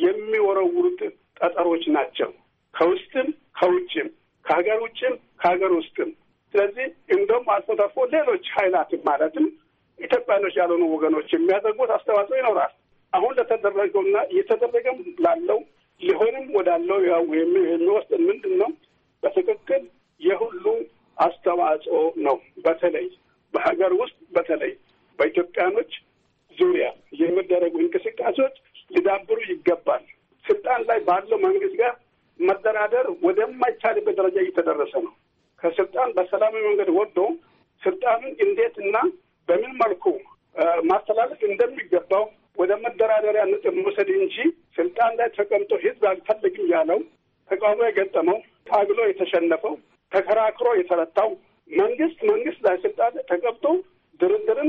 የሚወረውሩት ጠጠሮች ናቸው፣ ከውስጥም ከውጭም፣ ከሀገር ውጭም ከሀገር ውስጥም። ስለዚህ እንደውም አልፎ ተርፎ ሌሎች ኃይላትም ማለትም ኢትዮጵያኖች ያልሆኑ ወገኖች የሚያደርጉት አስተዋጽኦ ይኖራል። አሁን ለተደረገውና እየተደረገም ላለው ሊሆንም ወዳለው ያው የሚወስድ ምንድን ነው? በትክክል የሁሉ አስተዋጽኦ ነው። በተለይ በሀገር ውስጥ በተለይ በኢትዮጵያኖች ዙሪያ የሚደረጉ እንቅስቃሴዎች ሊዳብሩ ይገባል። ስልጣን ላይ ባለው መንግስት ጋር መደራደር ወደማይቻልበት ደረጃ እየተደረሰ ነው። ከስልጣን በሰላማዊ መንገድ ወርዶ ስልጣኑን እንዴት እና በምን መልኩ ማስተላለፍ እንደሚገባው ወደ መደራደሪያ ነጥብ መውሰድ እንጂ ስልጣን ላይ ተቀምጦ ህዝብ አልፈልግም ያለው ተቃውሞ የገጠመው ታግሎ የተሸነፈው ተከራክሮ የተረታው መንግስት መንግስት ላይ ስልጣን ተቀምጦ ድርድርን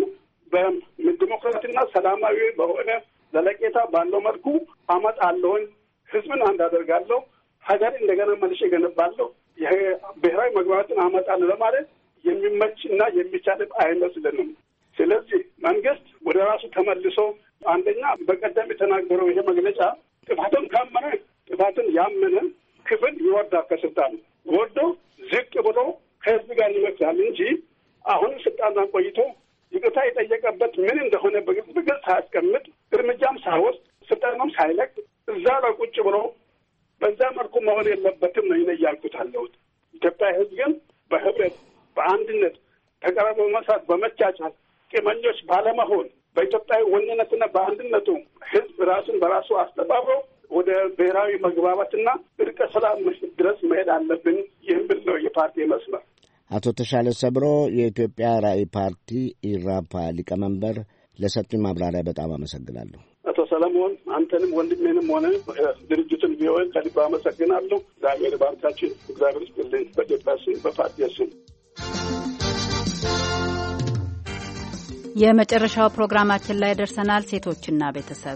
በዲሞክራሲና ሰላማዊ በሆነ ዘለቄታ ባለው መልኩ አመጣለሁኝ፣ ህዝብን አንድ አደርጋለሁ፣ ሀገር እንደገና መልሼ እገነባለሁ፣ ይሄ ብሔራዊ መግባባትን አመጣለሁ ለማለት የሚመች እና የሚቻል አይመስልንም። ስለዚህ መንግስት ወደ ራሱ ተመልሶ አንደኛ በቀደም የተናገረው ይሄ መግለጫ ጥፋትን ካመነ ጥፋትን ያመነ ክፍል ይወርዳል። ከስልጣን ወርዶ ዝቅ ብሎ ከህዝብ ጋር ይመክራል እንጂ አሁንም ስልጣን ቆይቶ ይቅርታ የጠየቀበት ምን እንደሆነ በግልጽ በግልጽ ሳያስቀምጥ እርምጃም ሳይወስድ ስልጣኑም ሳይለቅ እዛ ላይ ቁጭ ብሎ በዛ መልኩ መሆን የለበትም ነው ይነ እያልኩት አለሁት። ኢትዮጵያ ህዝብ ግን በህብረት በአንድነት ተቀራርቦ መስራት በመቻቻል ቂመኞች ባለመሆን በኢትዮጵያዊ ወንነትና በአንድነቱ ህዝብ ራሱን በራሱ አስተባብሮ ወደ ብሔራዊ መግባባትና እርቀ ሰላም ድረስ መሄድ አለብን የሚል ነው የፓርቲ መስመር። አቶ ተሻለ ሰብሮ የኢትዮጵያ ራዕይ ፓርቲ ኢራፓ ሊቀመንበር፣ ለሰጡኝ ማብራሪያ በጣም አመሰግናለሁ። አቶ ሰለሞን አንተንም ወንድሜንም ሆነ ድርጅቱን ቢሆን ከልብ አመሰግናለሁ። እግዚአብሔር ባርካችሁ። እግዚአብሔር ይስጥልኝ። በኢትዮጵያ ስም በፓርቲ ስም የመጨረሻው ፕሮግራማችን ላይ ደርሰናል። ሴቶችና ቤተሰብ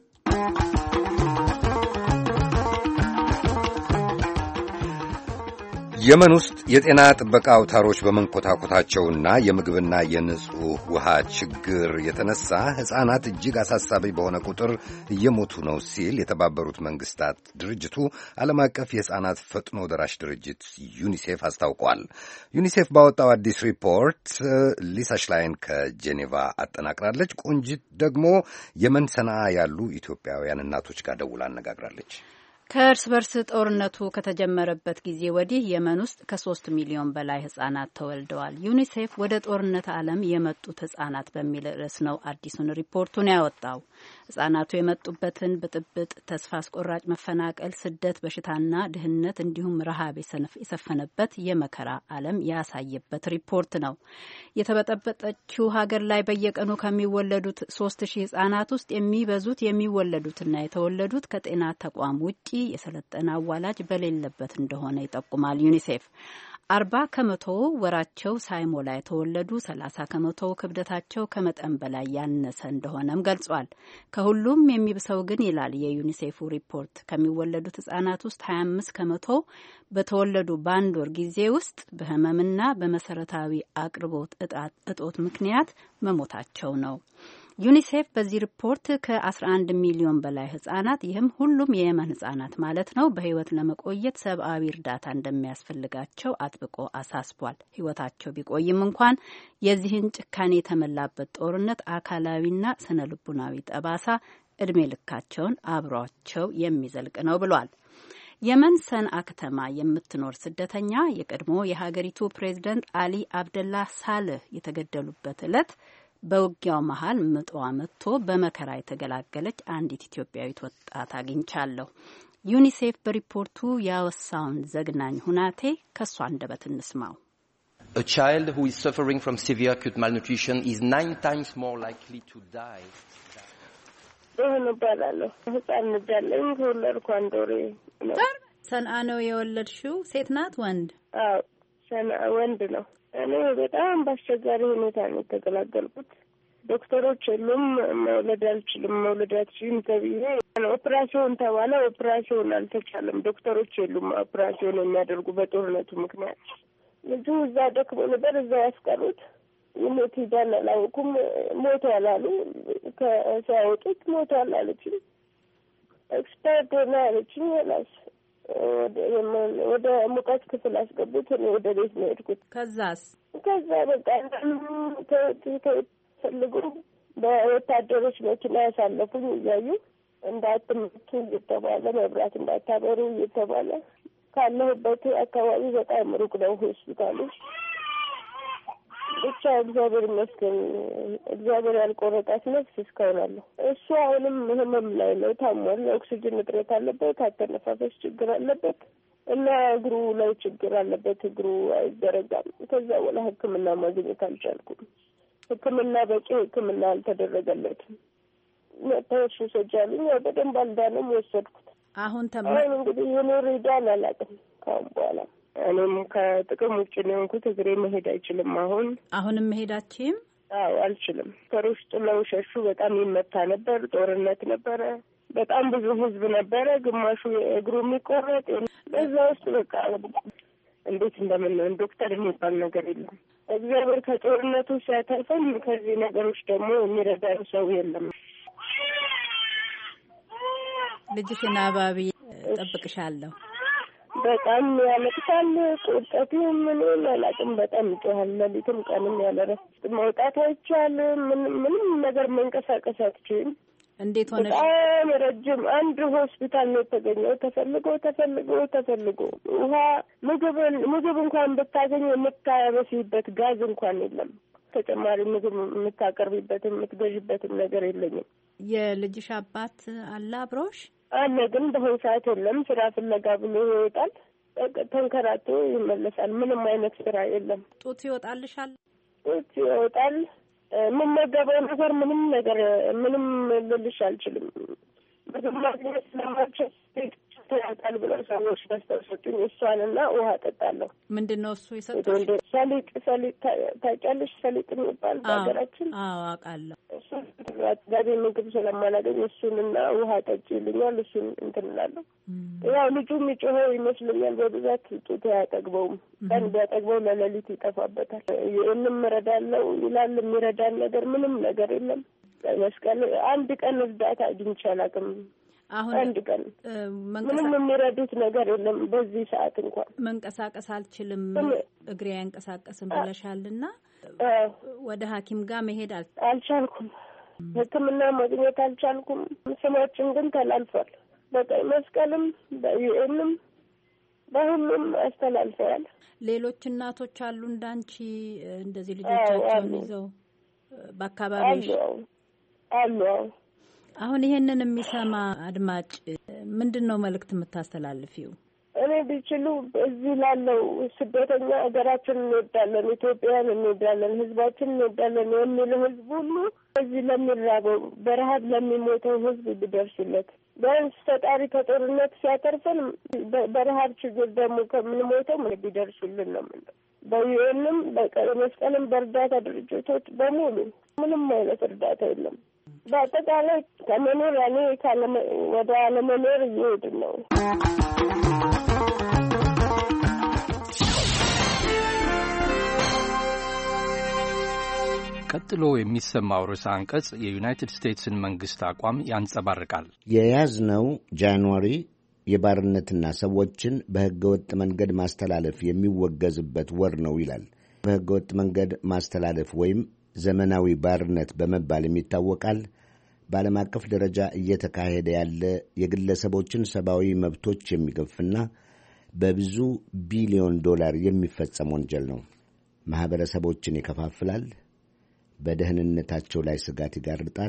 የመን ውስጥ የጤና ጥበቃ አውታሮች በመንኮታኮታቸውና የምግብና የንጹህ ውሃ ችግር የተነሳ ሕፃናት እጅግ አሳሳቢ በሆነ ቁጥር እየሞቱ ነው ሲል የተባበሩት መንግስታት ድርጅቱ ዓለም አቀፍ የሕፃናት ፈጥኖ ደራሽ ድርጅት ዩኒሴፍ አስታውቋል። ዩኒሴፍ ባወጣው አዲስ ሪፖርት ሊሳ ሽላይን ከጄኔቫ አጠናቅራለች። ቆንጂት ደግሞ የመን ሰንዓ ያሉ ኢትዮጵያውያን እናቶች ጋር ደውላ አነጋግራለች። ከእርስ በርስ ጦርነቱ ከተጀመረበት ጊዜ ወዲህ የመን ውስጥ ከሶስት ሚሊዮን በላይ ህጻናት ተወልደዋል። ዩኒሴፍ ወደ ጦርነት ዓለም የመጡት ህጻናት በሚል ርዕስ ነው አዲሱን ሪፖርቱን ያወጣው። ህጻናቱ የመጡበትን ብጥብጥ፣ ተስፋ አስቆራጭ መፈናቀል፣ ስደት፣ በሽታና ድህነት እንዲሁም ረሃብ የሰፈነበት የመከራ ዓለም ያሳየበት ሪፖርት ነው። የተበጠበጠችው ሀገር ላይ በየቀኑ ከሚወለዱት ሶስት ሺህ ህጻናት ውስጥ የሚበዙት የሚወለዱትና የተወለዱት ከጤና ተቋም ውጪ የሰለጠነ አዋላጅ በሌለበት እንደሆነ ይጠቁማል ዩኒሴፍ። አርባ ከመቶ ወራቸው ሳይሞላ የተወለዱ፣ ሰላሳ ከመቶ ክብደታቸው ከመጠን በላይ ያነሰ እንደሆነም ገልጿል። ከሁሉም የሚብሰው ግን ይላል የዩኒሴፉ ሪፖርት ከሚወለዱት ህጻናት ውስጥ ሀያ አምስት ከመቶ በተወለዱ በአንድ ወር ጊዜ ውስጥ በህመምና በመሰረታዊ አቅርቦት እጦት ምክንያት መሞታቸው ነው። ዩኒሴፍ በዚህ ሪፖርት ከአስራ አንድ ሚሊዮን በላይ ህጻናት ይህም ሁሉም የየመን ህጻናት ማለት ነው በህይወት ለመቆየት ሰብአዊ እርዳታ እንደሚያስፈልጋቸው አጥብቆ አሳስቧል። ህይወታቸው ቢቆይም እንኳን የዚህን ጭካኔ የተመላበት ጦርነት አካላዊና ስነ ልቡናዊ ጠባሳ እድሜ ልካቸውን አብሯቸው የሚዘልቅ ነው ብሏል። የመን ሰንዓ ከተማ የምትኖር ስደተኛ የቀድሞ የሀገሪቱ ፕሬዝዳንት አሊ አብደላ ሳልህ የተገደሉበት ዕለት በውጊያው መሃል ምጧ መጥቶ በመከራ የተገላገለች አንዲት ኢትዮጵያዊት ወጣት አግኝቻለሁ። ዩኒሴፍ በሪፖርቱ ያወሳውን ዘግናኝ ሁናቴ ከሷ አንደበት እንስማው። A child who is suffering from severe acute malnutrition is nine times more likely to die. ይሄን ባላለሁ ህፃን ልጃለኝ ከወለድኩ አንድ ወሬ ነው። ሰንዓ ነው የወለድሽው? ሴት ናት ወንድ? አዎ ሰንዓ ወንድ ነው። እኔ በጣም በአስቸጋሪ ሁኔታ ነው የተገላገልኩት። ዶክተሮች የሉም፣ መውለድ አልችልም፣ መውለድ አልችልም ተብዬ ኦፕራሲዮን ተባለ። ኦፕራሲዮን አልተቻለም፣ ዶክተሮች የሉም ኦፕራሲዮን የሚያደርጉ በጦርነቱ ምክንያት። ልጁ እዛ ደክሞ ነበር፣ እዛ ያስቀሩት። ይሞት ይዳል አላውኩም፣ ሞቷል አሉ። ከሲያወጡት ሞቷል አለችኝ። ኤክስፐርት ሆነ አለችኝ። ላስ ወደ ሙቀት ክፍል አስገቡት። እኔ ወደ ቤት ነው የሄድኩት። ከዛስ ከዛ በቃ ፈልጉ በወታደሮች መኪና ያሳለፉኝ እያዩ እንዳትመቱ እየተባለ መብራት እንዳታበሩ እየተባለ ካለሁበት አካባቢ በጣም ሩቅ ነው ሆስፒታሉ። ብቻ እግዚአብሔር ይመስገን እግዚአብሔር ያልቆረጣት ነፍስ እስካሁን አለ። እሱ አሁንም ህመም ላይ ነው፣ ታሟል። ኦክሲጅን እጥረት አለበት፣ አተነፋፈስ ችግር አለበት እና እግሩ ላይ ችግር አለበት። እግሩ አይዘረጋም። ከዛ በኋላ ሕክምና ማግኘት አልቻልኩም። ሕክምና በቂ ሕክምና አልተደረገለትም። መታወሱ ሰጃሉኝ ያው በደንብ አልዳንም፣ ወሰድኩት። አሁን ተማ አሁን እንግዲህ የኖር ሄዳን አላውቅም ካሁን በኋላ እኔም ከጥቅም ውጭ ነው የሆንኩት። እግሬ መሄድ አይችልም። አሁን አሁንም መሄዳችም? አዎ አልችልም። ከሮሽ ጥለው ሸሹ። በጣም ይመታ ነበር። ጦርነት ነበረ። በጣም ብዙ ህዝብ ነበረ። ግማሹ እግሩ የሚቆረጥ በዛ ውስጥ በቃ እንዴት እንደምንሆን ዶክተር የሚባል ነገር የለም። እግዚአብሔር ከጦርነቱ ሲያተርፈን ከዚህ ነገሮች ደግሞ የሚረዳን ሰው የለም። ልጅሽን አባቢ ጠብቅሻለሁ። በጣም ያለቅሳል። ቁርጠቱ ምን አላውቅም። በጣም ይጮሃል። ሌሊትም ቀንም ያለ እረፍት መውጣት አይቻልም። ምንም ነገር መንቀሳቀስ አትችይም። እንዴት ሆነሽ? በጣም ረጅም አንድ ሆስፒታል ነው የተገኘው። ተፈልጎ ተፈልጎ ተፈልጎ ውሃ፣ ምግብ ምግብ እንኳን ብታገኝ የምታበስይበት ጋዝ እንኳን የለም። ተጨማሪ ምግብ የምታቀርቢበትም የምትገዥበትም ነገር የለኝም። የልጅሽ አባት አለ አብሮሽ? አለ፣ ግን በአሁኑ ሰዓት የለም። ስራ ፍለጋ ብሎ ይወጣል፣ ተንከራቶ ይመለሳል። ምንም አይነት ስራ የለም። ጡት ይወጣልሻል? ጡት ይወጣል። ምን ነገበው ነገር ምንም ነገር ምንም ልልሽ አልችልም። ማግኘት ስለማልችል ተያጣል ብለው ሰዎች በስተሰጡኝ እሷንና ውሃ ጠጣለሁ። ምንድነው እሱ የሰጡኝ? ሰሊጥ ሰሊጥ ታውቂያለሽ? ሰሊጥ የሚባል በሀገራችን። አዎ አውቃለሁ። እሱ ጋቢ ምግብ ስለማላገኝ እሱንና ውሃ ጠጪ ይሉኛል። እሱን እንትን እላለሁ። ያው ልጁ የሚጮኸው ይመስለኛል በብዛት ጡት አያጠግበውም። ቀን ቢያጠግበው ለሌሊት ይጠፋበታል። ይህንም እረዳለሁ ይላል። የሚረዳን ነገር ምንም ነገር የለም። መስቀል አንድ ቀን እርዳታ አግኝቼ አላውቅም። አሁን አንድ ቀን ምንም የሚረዱት ነገር የለም። በዚህ ሰዓት እንኳን መንቀሳቀስ አልችልም፣ እግሬ አይንቀሳቀስም ብለሻልና ወደ ሐኪም ጋር መሄድ አልቻልኩም። ሕክምና ማግኘት አልቻልኩም። ስማችን ግን ተላልፏል። በቀይ መስቀልም በዩኤንም በሁሉም አስተላልፈዋል። ሌሎች እናቶች አሉ እንዳንቺ እንደዚህ ልጆቻቸውን ይዘው በአካባቢሽ አሉ? አሁን ይሄንን የሚሰማ አድማጭ ምንድነው መልእክት የምታስተላልፊው? እኔ ቢችሉ እዚህ ላለው ስደተኛ ሀገራችን እንወዳለን፣ ኢትዮጵያን እንወዳለን፣ ህዝባችን እንወዳለን የሚል ህዝብ ሁሉ እዚህ ለሚራበው በረሀብ ለሚሞተው ህዝብ ቢደርሱለት። ቢያንስ ፈጣሪ ከጦርነት ሲያተርፈን በረሀብ ችግር ደግሞ ከምንሞተው ምን ቢደርሱልን ነው የምንለው። በዩኤንም በቀይ መስቀልም በእርዳታ ድርጅቶች በሙሉ ምንም አይነት እርዳታ የለም። በአጠቃላይ ከመኖር ያኔ ወደ አለመኖር እየሄድን ነው። ቀጥሎ የሚሰማው ርዕሰ አንቀጽ የዩናይትድ ስቴትስን መንግሥት አቋም ያንጸባርቃል። የያዝነው ጃንዋሪ የባርነትና ሰዎችን በሕገወጥ መንገድ ማስተላለፍ የሚወገዝበት ወር ነው ይላል። በሕገወጥ መንገድ ማስተላለፍ ወይም ዘመናዊ ባርነት በመባል የሚታወቃል። በዓለም አቀፍ ደረጃ እየተካሄደ ያለ የግለሰቦችን ሰብአዊ መብቶች የሚገፍና በብዙ ቢሊዮን ዶላር የሚፈጸም ወንጀል ነው። ማኅበረሰቦችን ይከፋፍላል፣ በደህንነታቸው ላይ ስጋት ይጋርጣል፣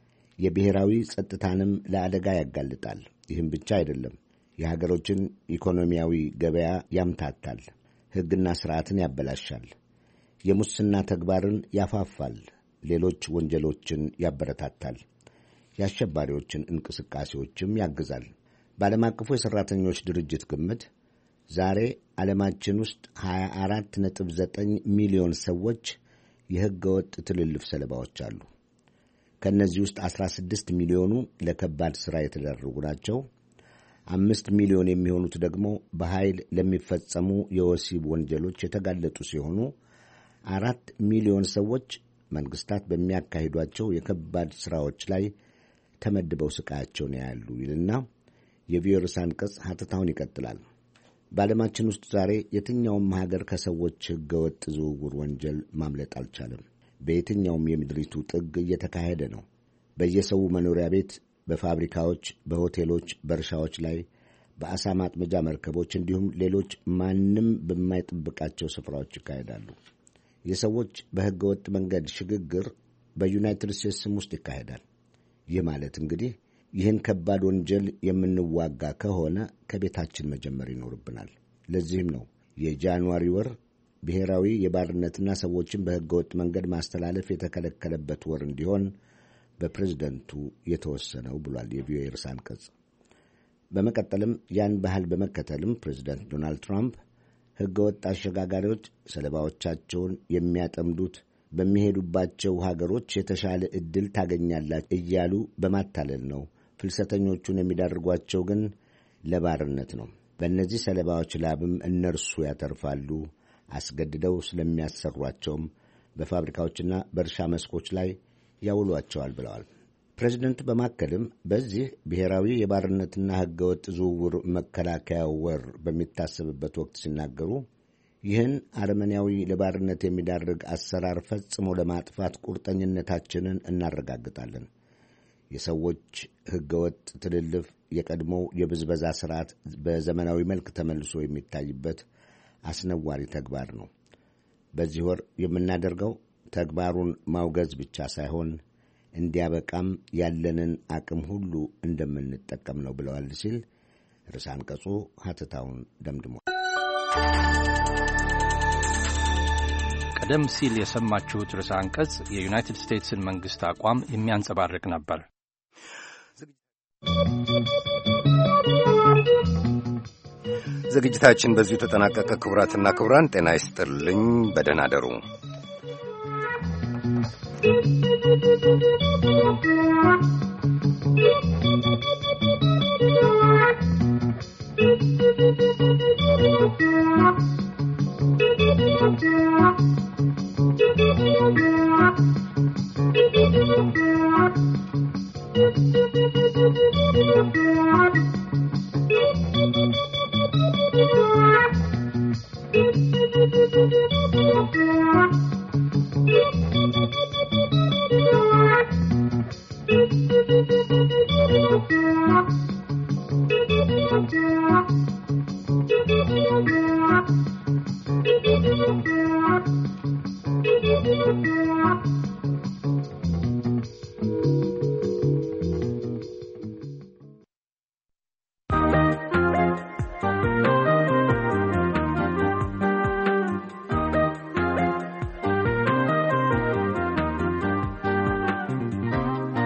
የብሔራዊ ጸጥታንም ለአደጋ ያጋልጣል። ይህም ብቻ አይደለም፣ የሀገሮችን ኢኮኖሚያዊ ገበያ ያምታታል፣ ሕግና ሥርዓትን ያበላሻል፣ የሙስና ተግባርን ያፋፋል፣ ሌሎች ወንጀሎችን ያበረታታል፣ የአሸባሪዎችን እንቅስቃሴዎችም ያግዛል። በዓለም አቀፉ የሠራተኞች ድርጅት ግምት ዛሬ ዓለማችን ውስጥ ሀያ አራት ነጥብ ዘጠኝ ሚሊዮን ሰዎች የሕገ ወጥ ትልልፍ ሰለባዎች አሉ። ከእነዚህ ውስጥ አስራ ስድስት ሚሊዮኑ ለከባድ ሥራ የተደረጉ ናቸው። አምስት ሚሊዮን የሚሆኑት ደግሞ በኃይል ለሚፈጸሙ የወሲብ ወንጀሎች የተጋለጡ ሲሆኑ አራት ሚሊዮን ሰዎች መንግሥታት በሚያካሂዷቸው የከባድ ሥራዎች ላይ ተመድበው ስቃያቸውን ያያሉ ይልና የቪኦኤ ርዕሰ አንቀጽ ሐተታውን ይቀጥላል። በዓለማችን ውስጥ ዛሬ የትኛውም ሀገር ከሰዎች ሕገወጥ ዝውውር ወንጀል ማምለጥ አልቻለም። በየትኛውም የምድሪቱ ጥግ እየተካሄደ ነው። በየሰው መኖሪያ ቤት፣ በፋብሪካዎች፣ በሆቴሎች፣ በእርሻዎች ላይ፣ በአሳ ማጥመጃ መርከቦች እንዲሁም ሌሎች ማንም በማይጠብቃቸው ስፍራዎች ይካሄዳሉ። የሰዎች በሕገ ወጥ መንገድ ሽግግር በዩናይትድ ስቴትስም ውስጥ ይካሄዳል። ይህ ማለት እንግዲህ ይህን ከባድ ወንጀል የምንዋጋ ከሆነ ከቤታችን መጀመር ይኖርብናል። ለዚህም ነው የጃንዋሪ ወር ብሔራዊ የባርነትና ሰዎችን በሕገ ወጥ መንገድ ማስተላለፍ የተከለከለበት ወር እንዲሆን በፕሬዝደንቱ የተወሰነው ብሏል የቪኦኤ ርዕሰ አንቀጽ። በመቀጠልም ያን ባህል በመከተልም ፕሬዝደንት ዶናልድ ትራምፕ ሕገ ወጥ አሸጋጋሪዎች ሰለባዎቻቸውን የሚያጠምዱት በሚሄዱባቸው ሀገሮች የተሻለ ዕድል ታገኛላችሁ እያሉ በማታለል ነው። ፍልሰተኞቹን የሚዳርጓቸው ግን ለባርነት ነው። በእነዚህ ሰለባዎች ላብም እነርሱ ያተርፋሉ። አስገድደው ስለሚያሰሯቸውም በፋብሪካዎችና በእርሻ መስኮች ላይ ያውሏቸዋል ብለዋል ፕሬዚደንቱ። በማከልም በዚህ ብሔራዊ የባርነትና ሕገወጥ ዝውውር መከላከያ ወር በሚታሰብበት ወቅት ሲናገሩ ይህን አረመኔያዊ ለባርነት የሚዳርግ አሰራር ፈጽሞ ለማጥፋት ቁርጠኝነታችንን እናረጋግጣለን። የሰዎች ሕገወጥ ትልልፍ የቀድሞው የብዝበዛ ሥርዓት በዘመናዊ መልክ ተመልሶ የሚታይበት አስነዋሪ ተግባር ነው። በዚህ ወር የምናደርገው ተግባሩን ማውገዝ ብቻ ሳይሆን እንዲያበቃም ያለንን አቅም ሁሉ እንደምንጠቀም ነው ብለዋል ሲል ርዕሰ አንቀጹ ሐተታውን ደምድሟል። ቀደም ሲል የሰማችሁት ርዕሰ አንቀጽ የዩናይትድ ስቴትስን መንግስት አቋም የሚያንጸባርቅ ነበር። ዝግጅታችን በዚሁ ተጠናቀቀ። ክቡራትና ክቡራን ጤና ይስጥልኝ። በደህና አደሩ። Thank you.